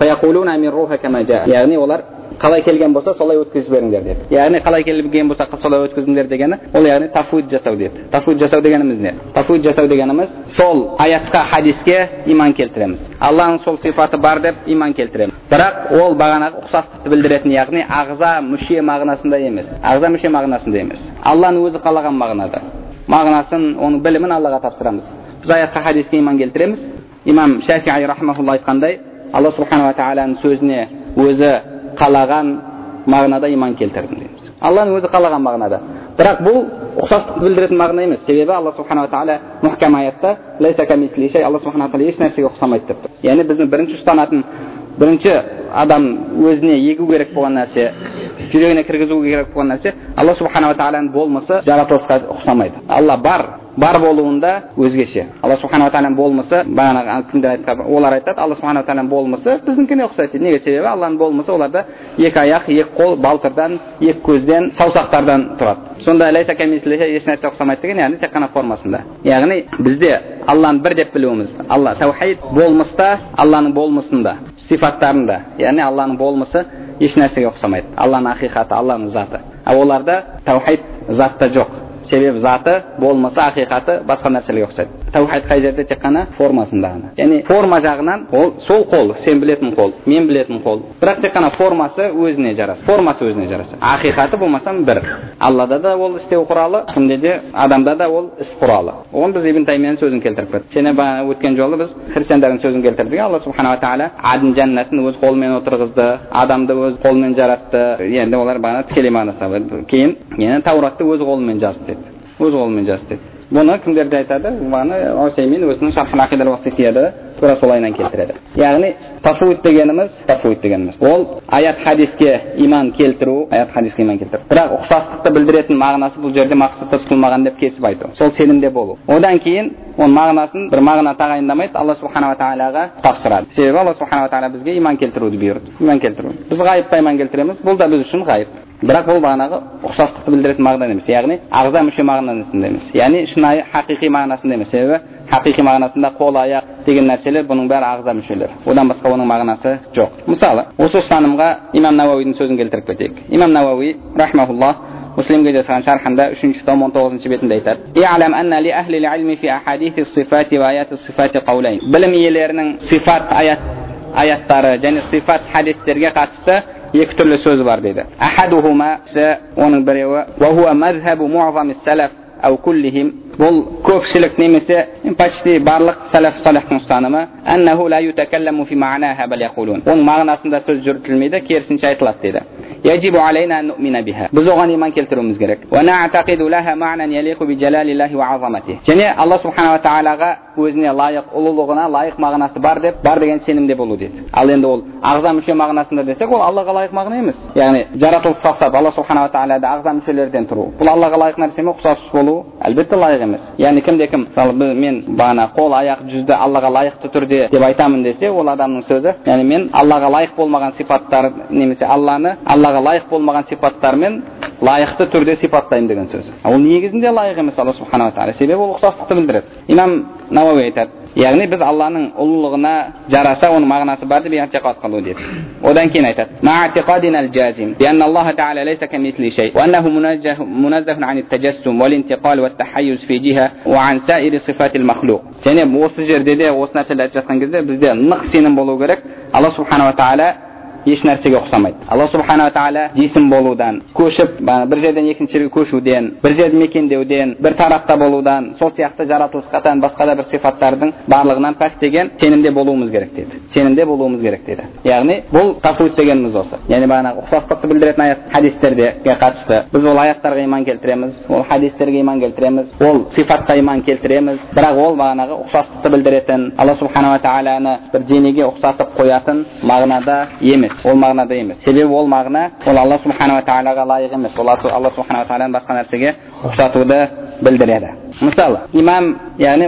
айтты. Яғни олар қалай келген болса солай өткізіп беріңдер деді. Яғни қалай келген болса солай өткізіңдер дегені ол яғни тафуид жасау деді. Тафуид жасау дегеніміз не? Тафуид жасау дегеніміз сол аятқа, хадиске иман келтіреміз. Алланың сол сипаты бар деп иман келтіреміз. Бірақ ол бағанағы ұқсастықты білдіретін, яғни ағза мүше мағынасында емес. Ағза мүше мағынасында емес. Алланың өзі қалаған мағынада. Мағынасын, оның білімін Аллаға тапсырамыз. Біз аятқа, хадиске иман келтіреміз. Имам Шафиғи рахмахулла айтқандай, Алла субхана ва тағаланың сөзіне өзі қалаған мағынада иман келтірдім дейміз. Алланың өзі қалаған мағынада. Бірақ бұл ұқсастықты білдіретін мағына емес. Себебі Алла субхана ва тағала мұхкам аятта лайса камисли шей, Алла субхана ва тағала еш нәрсеге ұқсамайды деп тұр. Яғни біздің бірінші ұстанатын, бірінші адам өзіне егу керек болған нәрсе, жүрегіне кіргізу керек болған нәрсе, Алла субхана ва тағаланың болмысы жаратылысқа ұқсамайды. Алла бар, бар болуында өзгеше. Алла субхана ва тағаланың болмысы, бағана кімдер айтқан, олар айтады, Алла субхана ва тағаланың болмысы біздіңкіне ұқсайды. Неге? Себебі Алланың болмысы оларда екі аяқ, екі қол, балтырдан, екі көзден, саусақтардан тұрады. Сонда лайса камисли шей, еш нәрсе ұқсамайды деген, яғни тек қана формасында. Яғни бізде Алланы бір деп білуіміз. Алла таухид болмыста, Алланың болмысында, сифаттарында. Яғни Алланың болмысы еш нәрсеге ұқсамайды. Алланың ақиқаты, Алланың заты. А оларда таухид затта жоқ. Себебі заты, болмысы, ақиқаты басқа нәрселерге ұқсайды. Таухид қай жерде тек қана формасында ғана. Яғни форма жағынан ол сол қол, сен білетін қол, мен білетін қол. Бірақ тек қана формасы өзіне жарасады. Формасы өзіне жарасады. Ақиқаты болмасам бір. Аллада да ол істеу құралы, кімде де адамда да ол іс құралы. Оған біз Ибн Таймияның сөзін келтіріп кеттік. Және өткен жолы біз христиандардың сөзін келтірдік. Алла субхана ва тағала Аден жәннатын өз қолымен отырғызды, адамды өз қолымен жаратты. Енді олар бағана тікелей мағынасы. Кейін енді Тауратты өз қолымен жазды. Өз қолымен жазды деді. Бұны кімдер де айтады? Бағана Усаймин өзінің Шарх ал-Ақида уас-Сихияда тура солайынан келтіреді. Яғни тафуид дегеніміз, тафуид дегеніміз ол аят хадиске иман келтіру, аят хадиске иман келтіру. Бірақ ұқсастықты білдіретін мағынасы бұл жерде мақсатта тұтылмаған деп кесіп айту. Сол сенімде болу. Одан кейін оның мағынасын бір мағына тағайындамайды, Алла субхана ва тағалаға тапсырады. Себебі Алла субхана ва тағала бізге иман келтіруді бұйырды. Иман келтіру. Біз ғайыпқа иман келтіреміз, бұл да біз үшін ғайып. Бірақ бұл бағанағы ұқсастықты білдіретін мағына емес. Яғни ағза мүше мағынасында емес. Яғни шынайы хақиқи мағынасында емес. Себебі хақиқи мағынасында қол, аяқ деген нәрселер бұның бәрі ағза мүшелер. Одан басқа оның мағынасы жоқ. Мысалы, осы ұстанымға имам Науауидің сөзін келтіріп кетейік. Имам Науауи рахмахуллах Муслимге жазған шархында үшінші том он тоғызыншы бетінде айтады: "И'лам анна ли ахли al-ilmi fi ahadith as-sifat wa ayat as-sifat qawlayn." Білім иелерінің сифат аят аяттары және сифат хадистерге қатысты екі түрлі сөз бар дейді. Ахадухума, оның біреуі, ва хуа мазхабу му'зам as-salaf ау куллихим, бұл көпшілік немесе почти барлық салаф салихтың ұстанымы, аннаху ла ютакалламу фи ма'наха бал яқулун. Оның мағынасында сөз жүргізілмейді, керісінше айтылады дейді. Яджибу алейна ан ну'мина биха. Біз оған иман келтіруіміз керек. Ва нa'тақиду лаха ма'нан ялиқу би жалалиллахи ва азаматихи. Және Алла субхана ва тағалаға өзіне лайық, ұлылығына лайық мағынасы бар деп, бар деген сенімде болу дейді. Ал енді ол ағза мүше мағынасында десек, ол Аллаға лайық мағына емес. Яғни жаратылысқа ұқсап Алла субхана ва тағалада ағза мүшелерден тұру. Бұл Аллаға лайық нәрсе ме? Ұқсас болу әлбетте лайық емес. Яғни кімде кім, мысалы мен бағана қол, аяқ, жүзді Аллаға лайықты түрде деп айтамын десе, ол адамның сөзі. Яғни мен Аллаға лайық болмаған сипаттар, немесе Алланы Аллаға лайық болмаған сипаттармен лайықты түрде сипаттаймын деген сөз. Ол негізінде лайық емес Алла субхана ва тағала. Себебі ол ұқсастықты білдіреді. Имам Науауи айтады: яғни біз Алланың ұлылығына жараса оның мағынасы бар деп i'tiqad қылу дейді. Одан кейін айтады: мa'tiqadina al-jazim bi anna Alloh ta'ala laysa kamithli shay wa annahu munazzahun 'an at-tajassum wal-intiqal wat-tahayyuz fi jiha wa 'an sa'iri sifat al-makhluq. Және осы жерде де осы нәрселерді айтып жатқан кезде бізде нық сенім болу керек. Алла субхана ва тағала еш нәрсеге ұқсамайды. Алла субхана ва тағала жисім болудан, көшіп, бір жерден екінші жерге көшуден, бір жерді мекендеуден, бір тарапта болудан, сол сияқты жаратылысқа тән басқа да бір сифаттардың барлығынан пәк деген сенімде болуымыз керек дейді. Сенімде болуымыз керек дейді. Яғни бұл тафуид дегеніміз осы. Яғни бағана ұқсастықты білдіретін аят хадистерге қатысты. Біз ол аяттарға иман келтіреміз, ол хадистерге иман келтіреміз, ол сифатқа иман келтіреміз. Бірақ ол бағанағы ұқсастықты білдіретін, Алла субхана ва тағаланы бір денеге ұқсатып қоятын мағынада емес. Ол мағынада емес. Себебі ол мағына ол Алла субхана ва тағалаға лайық емес. Ол Алла субхана ва тағаланың басқа нәрсеге ұқсатуды білдіреді. Мысалы, имам, яғни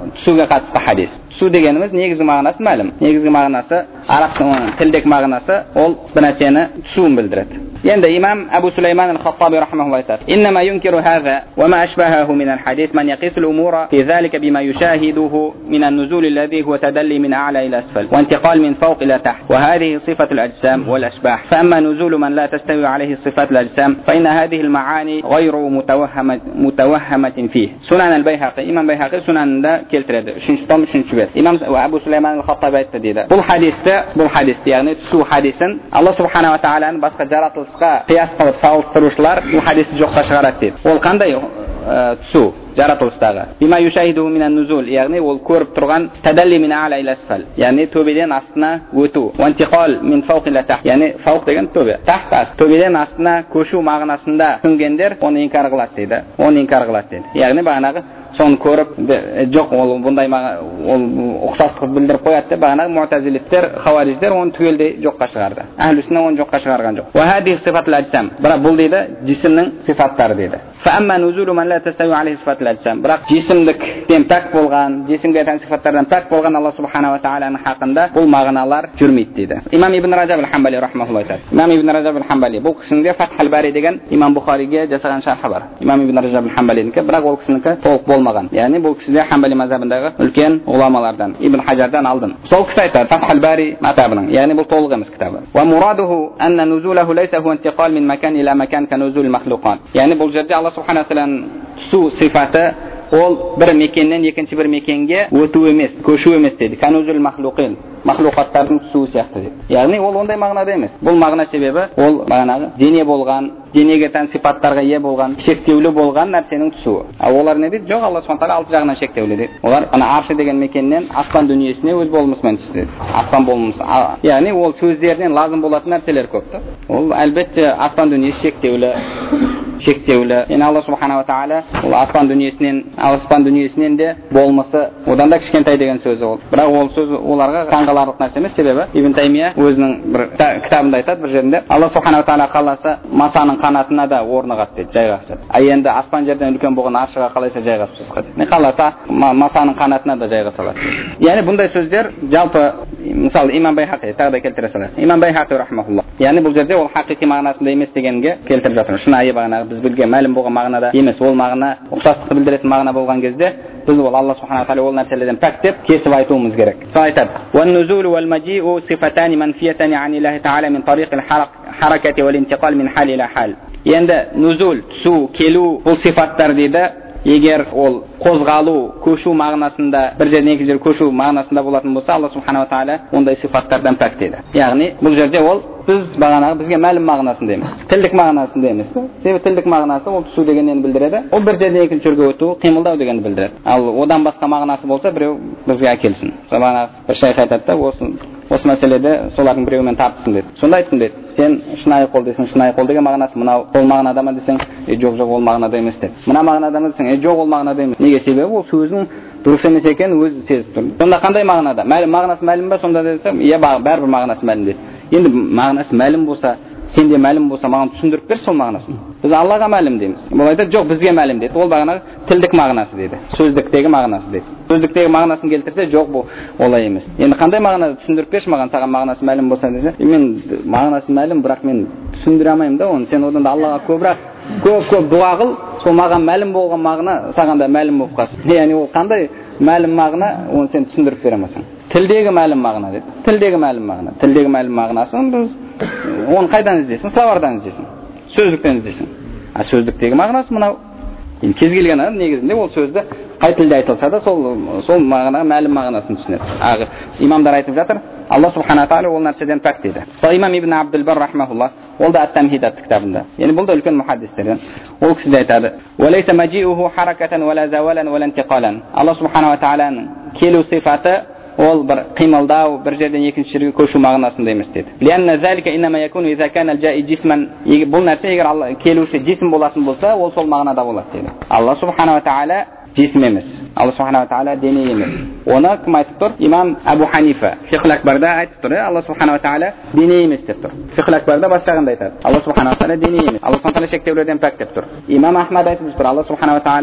түсуге қатысты хадис. Түсу дегенimiz негізгі мағынасы мәлім. Негізгі мағынасы арабтың тілдік мағынасы ол бір нәрсені түсуін білдіреді. Енді имам Абу Сулейман аль-Хаттаби рахмахуллах айтады: "Иннама юнкиру хаза ва ма ашбахаху мин аль-хадис man yaqisu al-umura fi dhalika bima yushahiduhu min an-nuzul alladhi huwa tadalli min a'la ila asfal wa intiqal min fawq ila taht wa hadhihi sifatu al-ajsam wal ashbah fa amma nuzul man la tastawi alayhi sifat al-ajsam fa inna hadhihi al-ma'ani ghayru mutawahhamat mutawahhamatin fihi." Sunan al-Bayhaqi, Imam Bayhaqi sunanında keltiradi. üçüncü tom üçüncü bet. İmam Abu Süleyman al-Xattabi aytdi deydi. Bu hadisde, bu hadisde, ya'ni su hadisin Allah subhanahu wa ta'ala'nın başqa jaratılışqa qiyas qilib salishtiruvchilar bu hadisni jo'qqa chiqaradi deydi. Ol qanday su jaratılışdagi? Bima yushahiduhu min an-nuzul, ya'ni ol ko'rib turgan tadalli min a'la ila asfal, ya'ni to'bedan astına o'tu, va intiqal min fawq ila taht, ya'ni fawq degan to'be, taht ast, to'bedan astına ko'shuv ma'nosida tushunganlar uni inkor qiladi deydi. Uni inkor qiladi deydi. Ya'ni bag'anaga son ko'rib jo'q ol bunday ol o'xshashlik bildirib qo'yadi deb bag'anaga mu'tazilitlar, xavorijlar uni tugildi jo'qqa chiqardi. Ahli sunna uni jo'qqa chiqargan jo'q. Va hadhihi sifatul ajsam, biroq bu deydi jismning sifatlari deydi. Fa amma nuzulu man la tastawi alayhi sifatul ajsam, biroq jismlik temtak bo'lgan, jismga tan sifatlardan tak bo'lgan Alloh subhanahu va taolaning haqida bu ma'nolar jurmaydi deydi. Imam Ibn Rajab al-Hanbali rahimahulloh aytadi. Imam Ibn Rajab al-Hanbali bu qismga Fathul Bari degan Imam Buxoriyga jasagan sharhi bor. Imam Ibn Rajab al-Hanbaliniki, biroq u qismniki to'liq bo'lmagan. Ya'ni bu kishida Hanbali mazhabidagi ulkan ulamolardan Ibn Hajardan oldin. Sol kishida aytadi Fathul Bari matabining, ya'ni bu to'liq emas kitobi. Va muraduhu anna nuzulahu laysa huwa intiqal min makan ila makan ka nuzul makhluqat. Ya'ni bu yerda Alloh subhanahu va taolaning su sifati ol bir mekandan ikkinchi bir mekanga o'tuv emas, ko'shuv emas dedi. Kanuzul makhluqin, makhluqotlarning suvi siyaqti dedi. Ya'ni ol onday ma'noda emas. Bu ma'no sababi ol ma'noga diniy bo'lgan, diniga tan sifatlarga ega bo'lgan, cheklevli bo'lgan narsaning tusuvi. Ular ne deydi? Yo'q, Alloh subhanahu va taolo olti jag'dan cheklevli dedi. Ular ana arshi degan mekandan asman dunyosine o'z bo'lmasman dedi. Asman bo'lmas. Ya'ni ol so'zlardan lozim bo'ladigan narsalar ko'pdir. Ol albatta asman dunyosi cheklevli. Cheklevli. Ya'ni Alloh subhanahu va taolo ol asman dunyosining, asman dunyosining de bo'lmasa, odan da kichkentay degan so'zi ol. Biroq ol so'z ularga qanqalarlik narsa emas, sababi Ibn Taymiya o'zining bir kitobida aytadi bir yerda Alloh subhanahu va taolo qalasa masaning qanotuna da o'rnag'at deb joylashtirdi. Ay endi asman yerdan ulkan bo'lgan arshiga qalaysa joylashtirib chiqadi. Ne qalasa masaning qanotuna da joylashtiradi. Ya'ni bunday so'zlar jalpi misol Imam Bayhaqi taqdir keltirasalar. Imam Bayhaqi rahimahulloh. Ya'ni bu yerda ol haqiqiy ma'nosida emas deganga keltirib жатыр. Shuni ayibana biz bilgan ma'lum bo'lgan ma'noda emas, ol ma'no o'xshashlik bildiradigan ma'no bo'lgan кезде biz ol Alloh subhanahu va taolo ol narsalardan pak deb kesib aytishimiz kerak. So'ng aytadi: "Wan nuzul wal maji'u sifatan manfiyatan 'an Alloh taala min tariq al-harakati wal intiqal min hal ila hal." Endi nuzul, su, kelu bu sifatlar deydi. Eğer ol qo'zg'alu, ko'shuv ma'nosida bir yerdan ikkinchi yerga ko'shuv ma'nosida bo'ladigan bo'lsa, Alloh subhanahu va taolo unday sifatlardan pak dedi. Ya'ni bu yerda ol biz bag'anaga bizga ma'lum ma'nosida emas, tillik ma'nosida emas. Sebebi tillik ma'nosi ol tushib deganini bildiradi. U bir yerdan ikkinchi yerga o'tib, qiymaldav deganini bildiradi. Al odan boshqa ma'nosi bo'lsa, birov bizga kelsin. Sabana bir shay aytadi-da, bo'lsin. O'sha masalada so'larning biri bilan tartishsin dedi. Shunday aytdim dedi. Sen shunday qo'l desang, shunday qo'l degan ma'nosi mana qo'l ma'nodami desang, e yo'q yo'q ol ma'noda emas dedi. Mana ma'nodami desang, e yo'q ol ma'noda emas. Nega? Sebebi u so'zning durust emas ekan o'zi sezib turdi. Bunda qanday ma'noda? Ma'nosi ma'lum ba, sonda desam, ya baribir ma'nosi ma'lum dedi. Endi ma'nosi ma'lum bo'lsa, sende ma'lum bo'lsa, menga tushuntirib ber sol ma'nosini. Biz Allohga ma'lum deymiz. Bu aytadi, yo'q bizga ma'lum dedi. Ol bag'ana tildik ma'nosi dedi. So'zlikdagi ma'nosi dedi. So'zlikdagi ma'nosini keltirsa, yo'q bu olay emas. Endi qanday ma'noda tushuntirib bersh, menga sagan ma'nosi ma'lum bo'lsa desa, men ma'nosi ma'lum, biroq men tushundira olmayman-da uni. Sen odanda Allohga ko'proq ko'p-ko'p duo qil, so menga ma'lum bo'lgan ma'no saganda ma'lum bo'lib qolsin. Ya'ni u qanday ma'lum ma'no, uni sen tushuntirib beramasan. Tildagi ma'lum ma'no dedi. Tildagi ma'lum ma'no. Tildagi ma'lum ma'nosini biz onu qaydan izleysin? Slovardan izleysin. Sözlükten izleysin. Ha sözlükteki ma'nosi mana endi kez kelgan negizinde ol so'zda qay tilda aytilsa da sol sol ma'noga ma'lum ma'nosini tushunadi. Ag'i imomlar aytib жатыр, Alloh subhanahu va taolo ol narsadan pak dedi. So Imam Ibn Abdul Bar rahimahulloh olda at-Tamhidat kitobida. Ya'ni bunda ulkan muhaddislardan u kishi aytadi: "Va laysa maji'uhu harakatan wala zawalan wala intiqalan." Alloh subhanahu va taolaning kelu sifati ol bir qiymaldav, bir yerdan ikkinchi yerga ko'shuv ma'nosida emas dedi. Lianna zalika inma yakunu idza kana al-ja'i jisman. Bu narsa agar Alloh keluvchi jism bo'lатын bo'lsa, ol sol ma'noda bo'ladi dedi. Alloh subhanahu va taolo jism emas. Alloh subhanahu va taolo diniy emas. Ona kim aytib tur? Imam Abu Hanifa Fiqh al-Akbarda aytib tur, Alloh subhanahu va taolo diniy emas deb tur. Fiqh al-Akbarda boshqaganda aytadi. Alloh subhanahu va taolo diniy emas. Alloh subhanahu va taolo cheklevlardan pak deb tur. Imam Ahmad aytib tur, Alloh subhanahu va taolo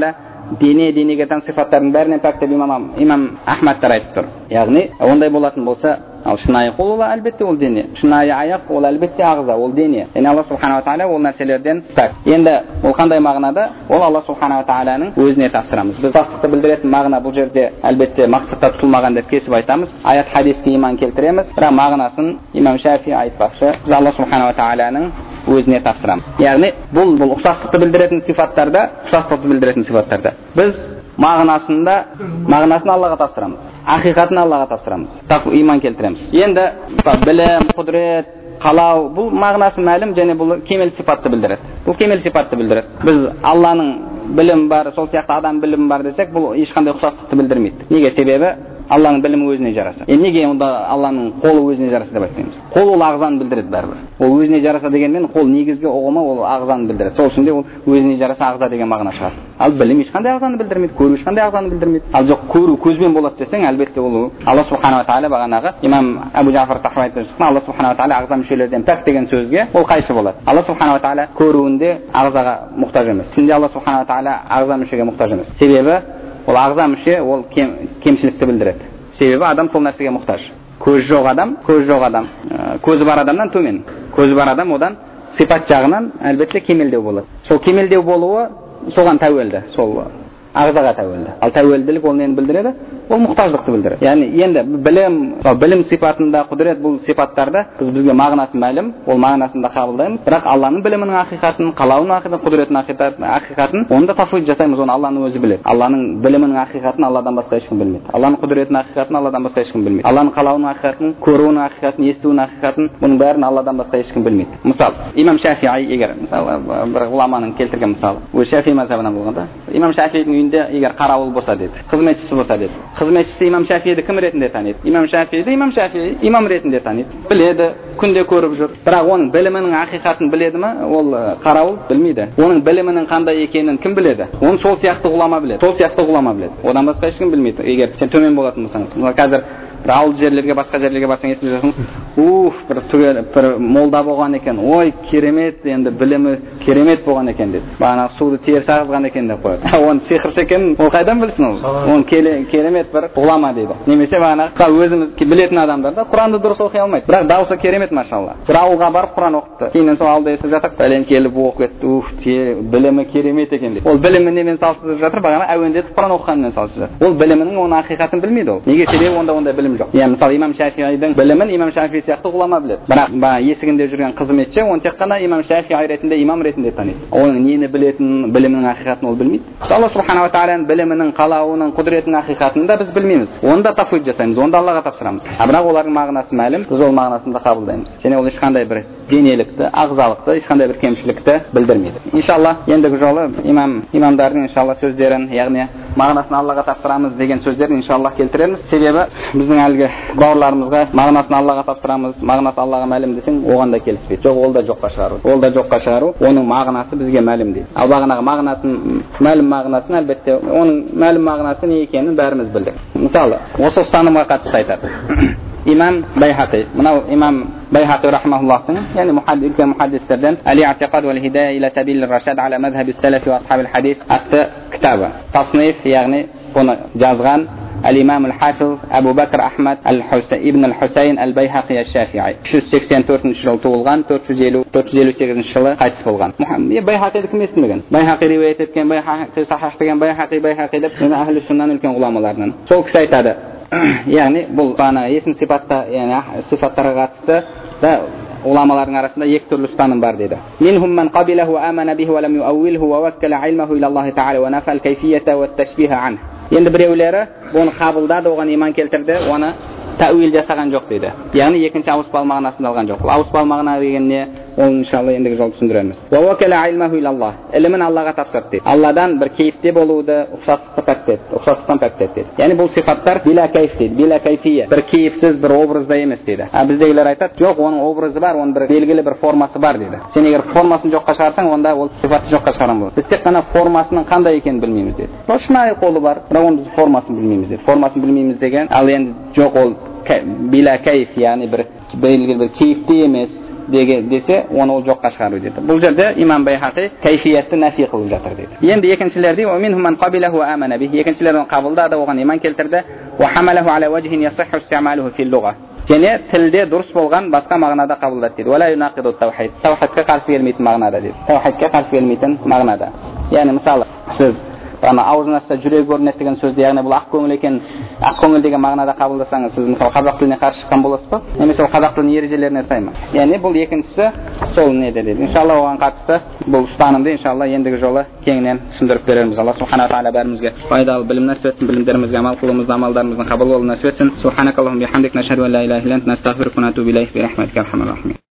дене денеге тән сифаттардың бәрінен пәк деп имам имам Ахмадтар айтып тұр. Яғни ондай болатын болса, ал шынайы қол ол әлбетте ол дене, шынайы аяқ ол әлбетте ағза, ол дене. Яғни Алла субханала тағала ол нәрселерден пәк. Енді ол қандай мағынада? Ол Алла субханала тағаланың өзіне тапсырамыз. Біз ұқсастықты білдіретін мағына бұл жерде әлбетте мақсатта тұтылмаған деп кесіп айтамыз. Аят хадиске иман келтіреміз, бірақ мағынасын имам Шафи айтпақшы, біз Алла субханала тағаланың өзіне тапсырамыз. Яғни бұл бұл ұқсастықты білдіретін сифаттарда, ұқсастықты білдіретін сифаттарда біз мағынасында мағынасын Аллаға тапсырамыз, ақиқатын Аллаға тапсырамыз, так иман келтіреміз. Енді білім, құдірет, қалау бұл мағынасы мәлім және бұл кемел сипатты білдіреді. Бұл кемел сипатты білдіреді. Біз Алланың білім бар, сол сияқты адам білім бар десек, бұл ешқандай ұқсастықты білдірмейді. Неге? Себебі Алланың білімі өзіне жараса. Е неге онда Алланың қолы өзіне жараса деп айтпаймыз? Қол ол ағзаны білдіреді бәрібір. Ол өзіне жараса дегенмен қол негізгі ұғымы ол ағзаны білдіреді. Сол үшін де ол өзіне жараса ағза деген мағына шығады. Ал білім ешқандай ағзаны білдірмейді, көру ешқандай ағзаны білдірмейді. Ал жоқ, көру көзбен болады десең, әлбетте ол Алла субханала тағала бағанағы имам Абу Джафар Тахауи айтып жатқан Алла субханала тағала ағза мүшелерден пәк деген сөзге ол қайшы болады? Алла субханала тағала көруінде ағзаға мұқтаж емес. Сенде Алла субханала тағала ағза мүшеге мұқтаж емес. Себебі ол ағза мүше ол кем, кемшілікті білдіреді. Себебі адам сол нәрсеге мұқтаж. Көз жоқ адам, көз жоқ адам, көзі бар адамнан төмен. Көзі бар адам одан сипат жағынан әлбетте кемелдеу болады. Сол кемелдеу болуы соған тәуелді, сол ағзаға тәуелді. Ал тәуелділік ол нені білдіреді? Ол мұқтаждықты білдіреді. Яғни енді білім, білім сипатында, құдірет бұл сипаттарда біз бізге мағынасы мәлім, ол мағынасында қабылдаймыз. Бірақ Алланың білімінің ақиқатын, қалауының ақиқатын, құдіретінің ақиқатын, оны да тафвид жасаймыз, оны Алланың өзі біледі. Алланың білімінің ақиқатын Алладан басқа ешкім білмейді. Алланың құдіретінің ақиқатын Алладан басқа ешкім білмейді. Алланың қалауының ақиқатын, көруінің ақиқатын, естуінің ақиқатын, бұның бәрін Алладан басқа ешкім білмейді. Мысалы, имам Шафиғи егер мысалы бір ғұламаның келтірген мысалы, ол Шафи мазхабынан болғанда, имам Шафидің үйінде егер қарауыл болса деді, қызметшісі болса деді. Қызметшісі имам Шафиді кім ретінде таниды? Имам Шафиді имам Шафи имам ретінде таниды. Біледі, күнде көріп жүр. Бірақ оның білімінің ақиқатын біледі ме? Ол қарауыл білмейді. Оның білімінің қандай екенін кім біледі? Оны сол сияқты ғұлама біледі. Сол сияқты ғұлама біледі. Одан басқа ешкім білмейді. Егер сен төмен болатын болсаңыз, мысалы қазір бір ауыл жерлерге, басқа жерлерге барсаң естіп жатсың, уф, бір түгел бір молда болған екен, ой керемет, енді білімі керемет болған екен дейді. Бағанағы суды теріс ағызған екен деп қояды. Оның сиқыршы екенін ол қайдан білсін ол? Оның керемет бір ғұлама дейді. Немесе бағанағы өзіміз білетін адамдар да Құранды дұрыс оқи алмайды, бірақ дауысы керемет машалла. Бір ауылға барып Құран оқыпты. Кейіннен сол ауылда естіп жатыр, бәлен келіп оқып кетті, уф, білімі керемет екен дейді. Ол білімі немен салыстырып жатыр? Бағана әуендетіп Құран оқығанымен салыстырып жатыр. Ол білімінің оның ақиқатын білмейді ол. Неге? Себебі онда ондай білім жоқ. Иә, мысалы имам Шафиғидің білімін имам Шафи сияқты ғұлама біледі. Бірақ ба есігінде жүрген қызметші оны тек қана имам Шафиғи ретінде, имам ретінде таниды. Оның нені білетін, білімінің ақиқатын ол білмейді. Алла субханала тағаланың білімінің, қалауының, құдіретінің ақиқатын да біз білмейміз. Оны да тафвид жасаймыз, оны да Аллаға тапсырамыз. А бірақ олардың мағынасы мәлім, біз ол мағынасын да қабылдаймыз. Және ол ешқандай бір денелікті, ағзалықты, ешқандай бір кемшілікті білдірмейді. Иншалла, ендігі жолы имам имамдардың иншалла сөздерін, яғни мағынасын Аллаға тапсырамыз деген сөздерін иншалла келтіреміз. Себебі біздің әлгі бауырларымызға мағынасын Аллаға тапсырамыз, мағынасы Аллаға мәлім десең, оған да келіспейді. Жоқ, ол да жоққа шығару. Ол да жоққа шығару, оның мағынасы бізге мәлім дейді. Ал бағанағы мағынасын, мәлім мағынасын әлбетте, оның мәлім мағынасы не екенін бәріміз білдік. Мысалы, осы ұстанымға қатысты айтады. Имам Байхақи, мынау имам Байхақи рахмахуллахтың, яғни үлкен мұхаддистерден Әл-Иътиқад уәл хидая иля сабилир рашад аля мазхаби салафи ва асхабил хадис атты кітабы. Тасниф, яғни бұны жазған Al-Imam al-Hafiz Abu Bakr Ahmad ibn al-Husayn al-Bayhaqi al-Shafi'i. үш жүз сексен төртінші жылы туылған, төрт жүз елу сегізінші жылы қайтыс болған. Байхақиді кім естімеген? Байхақи риуаят еткен, Байхақи сахих деген, Байхақи Байхақи деп ахлі суннаның үлкен ғұламаларынан. Сол кісі айтады. Яғни бұл бана есім сипатта, яғни сипаттарға қатысты да уламалардың арасында екі түрлі ұстаным бар дейді. Минхум ман қабилаху амана бихи ва лам юаввилху ва ваккала илмаху ила Аллахи та'ала ва нафа ал-кайфиyyata ва at-tashbiha анху. Енді біреулері оны қабылдады, оған иман келтірді, оны тәуил жасаған жоқ дейді. Яғни екінші ауыспалы мағынасында алған жоқ. Ауыспалы мағына деген не? Ол иншалла ендігі жол түсіндіреміз. Ва вакала илмаху илаллах. Ілімін Аллаға тапсырды дейді. Алладан бір кейіпте болуды, ұқсастықты пәктеді, ұқсастықтан пәктеді дейді. Яғни бұл сипаттар биля кайф дейді, биля кайфия. Бір кейіпсіз, бір образда емес дейді. А біздегілер айтады, жоқ, оның образы бар, оның бір белгілі бір формасы бар дейді. Сен егер формасын жоққа шығарсаң, онда ол сипатты жоққа шығарған болады. Біз тек қана формасының қандай екенін білмейміз дейді. Ол шынайы қолы бар, бірақ оны біз формасын білмейміз дейді. Формасын білмейміз деген, ал енді жоқ, ол биля кайф, яғни бір белгілі бір кейіпте емес, десе, оны ол жоққа шығару дейді. Бұл жерде имам Байхақи кайфиятты нафи қылып жатыр дейді. Енді екіншілер дейді: "Ва минхум ман қабилаху ва амана бихи", екіншілердің қабылдады, оған иман келтірді. "Ва хамалаху ала вajhin yasihhu isti'maluhu fil lugha", және тілде дұрыс болған басқа мағынада қабылдады дейді. "Вала юнақиду таухид", таухидқа қарсы келмейтін мағынада дейді. Таухидқа қарсы келмейтін мағынада. Яғни мысалы, сіз ана аузын ашса жүрегі көрінеді деген сөзді, яғни бұл ақ көңіл екен, ақ көңіл деген мағынада қабылдасаңыз, сіз мысалы қазақ тіліне қарсы шыққан боласыз ба? Немесе ол қазақ тілінің ережелеріне сай ма? Яғни бұл екіншісі сол неде дейді. Иншалла оған қатысты бұл ұстанымды иншалла ендігі жолы кеңінен түсіндіріп береміз. Алла субхана тағала бәрімізге пайдалы білім нәсіп етсін, білімдерімізге амал қылуымызды, амалдарымыздың қабыл болуын нәсіп етсін. Субханакаллахумма бихамдик, нашһаду ан ла илаха илля анта, настағфирука ва натубу илейк, би рахматика архамар рахимин.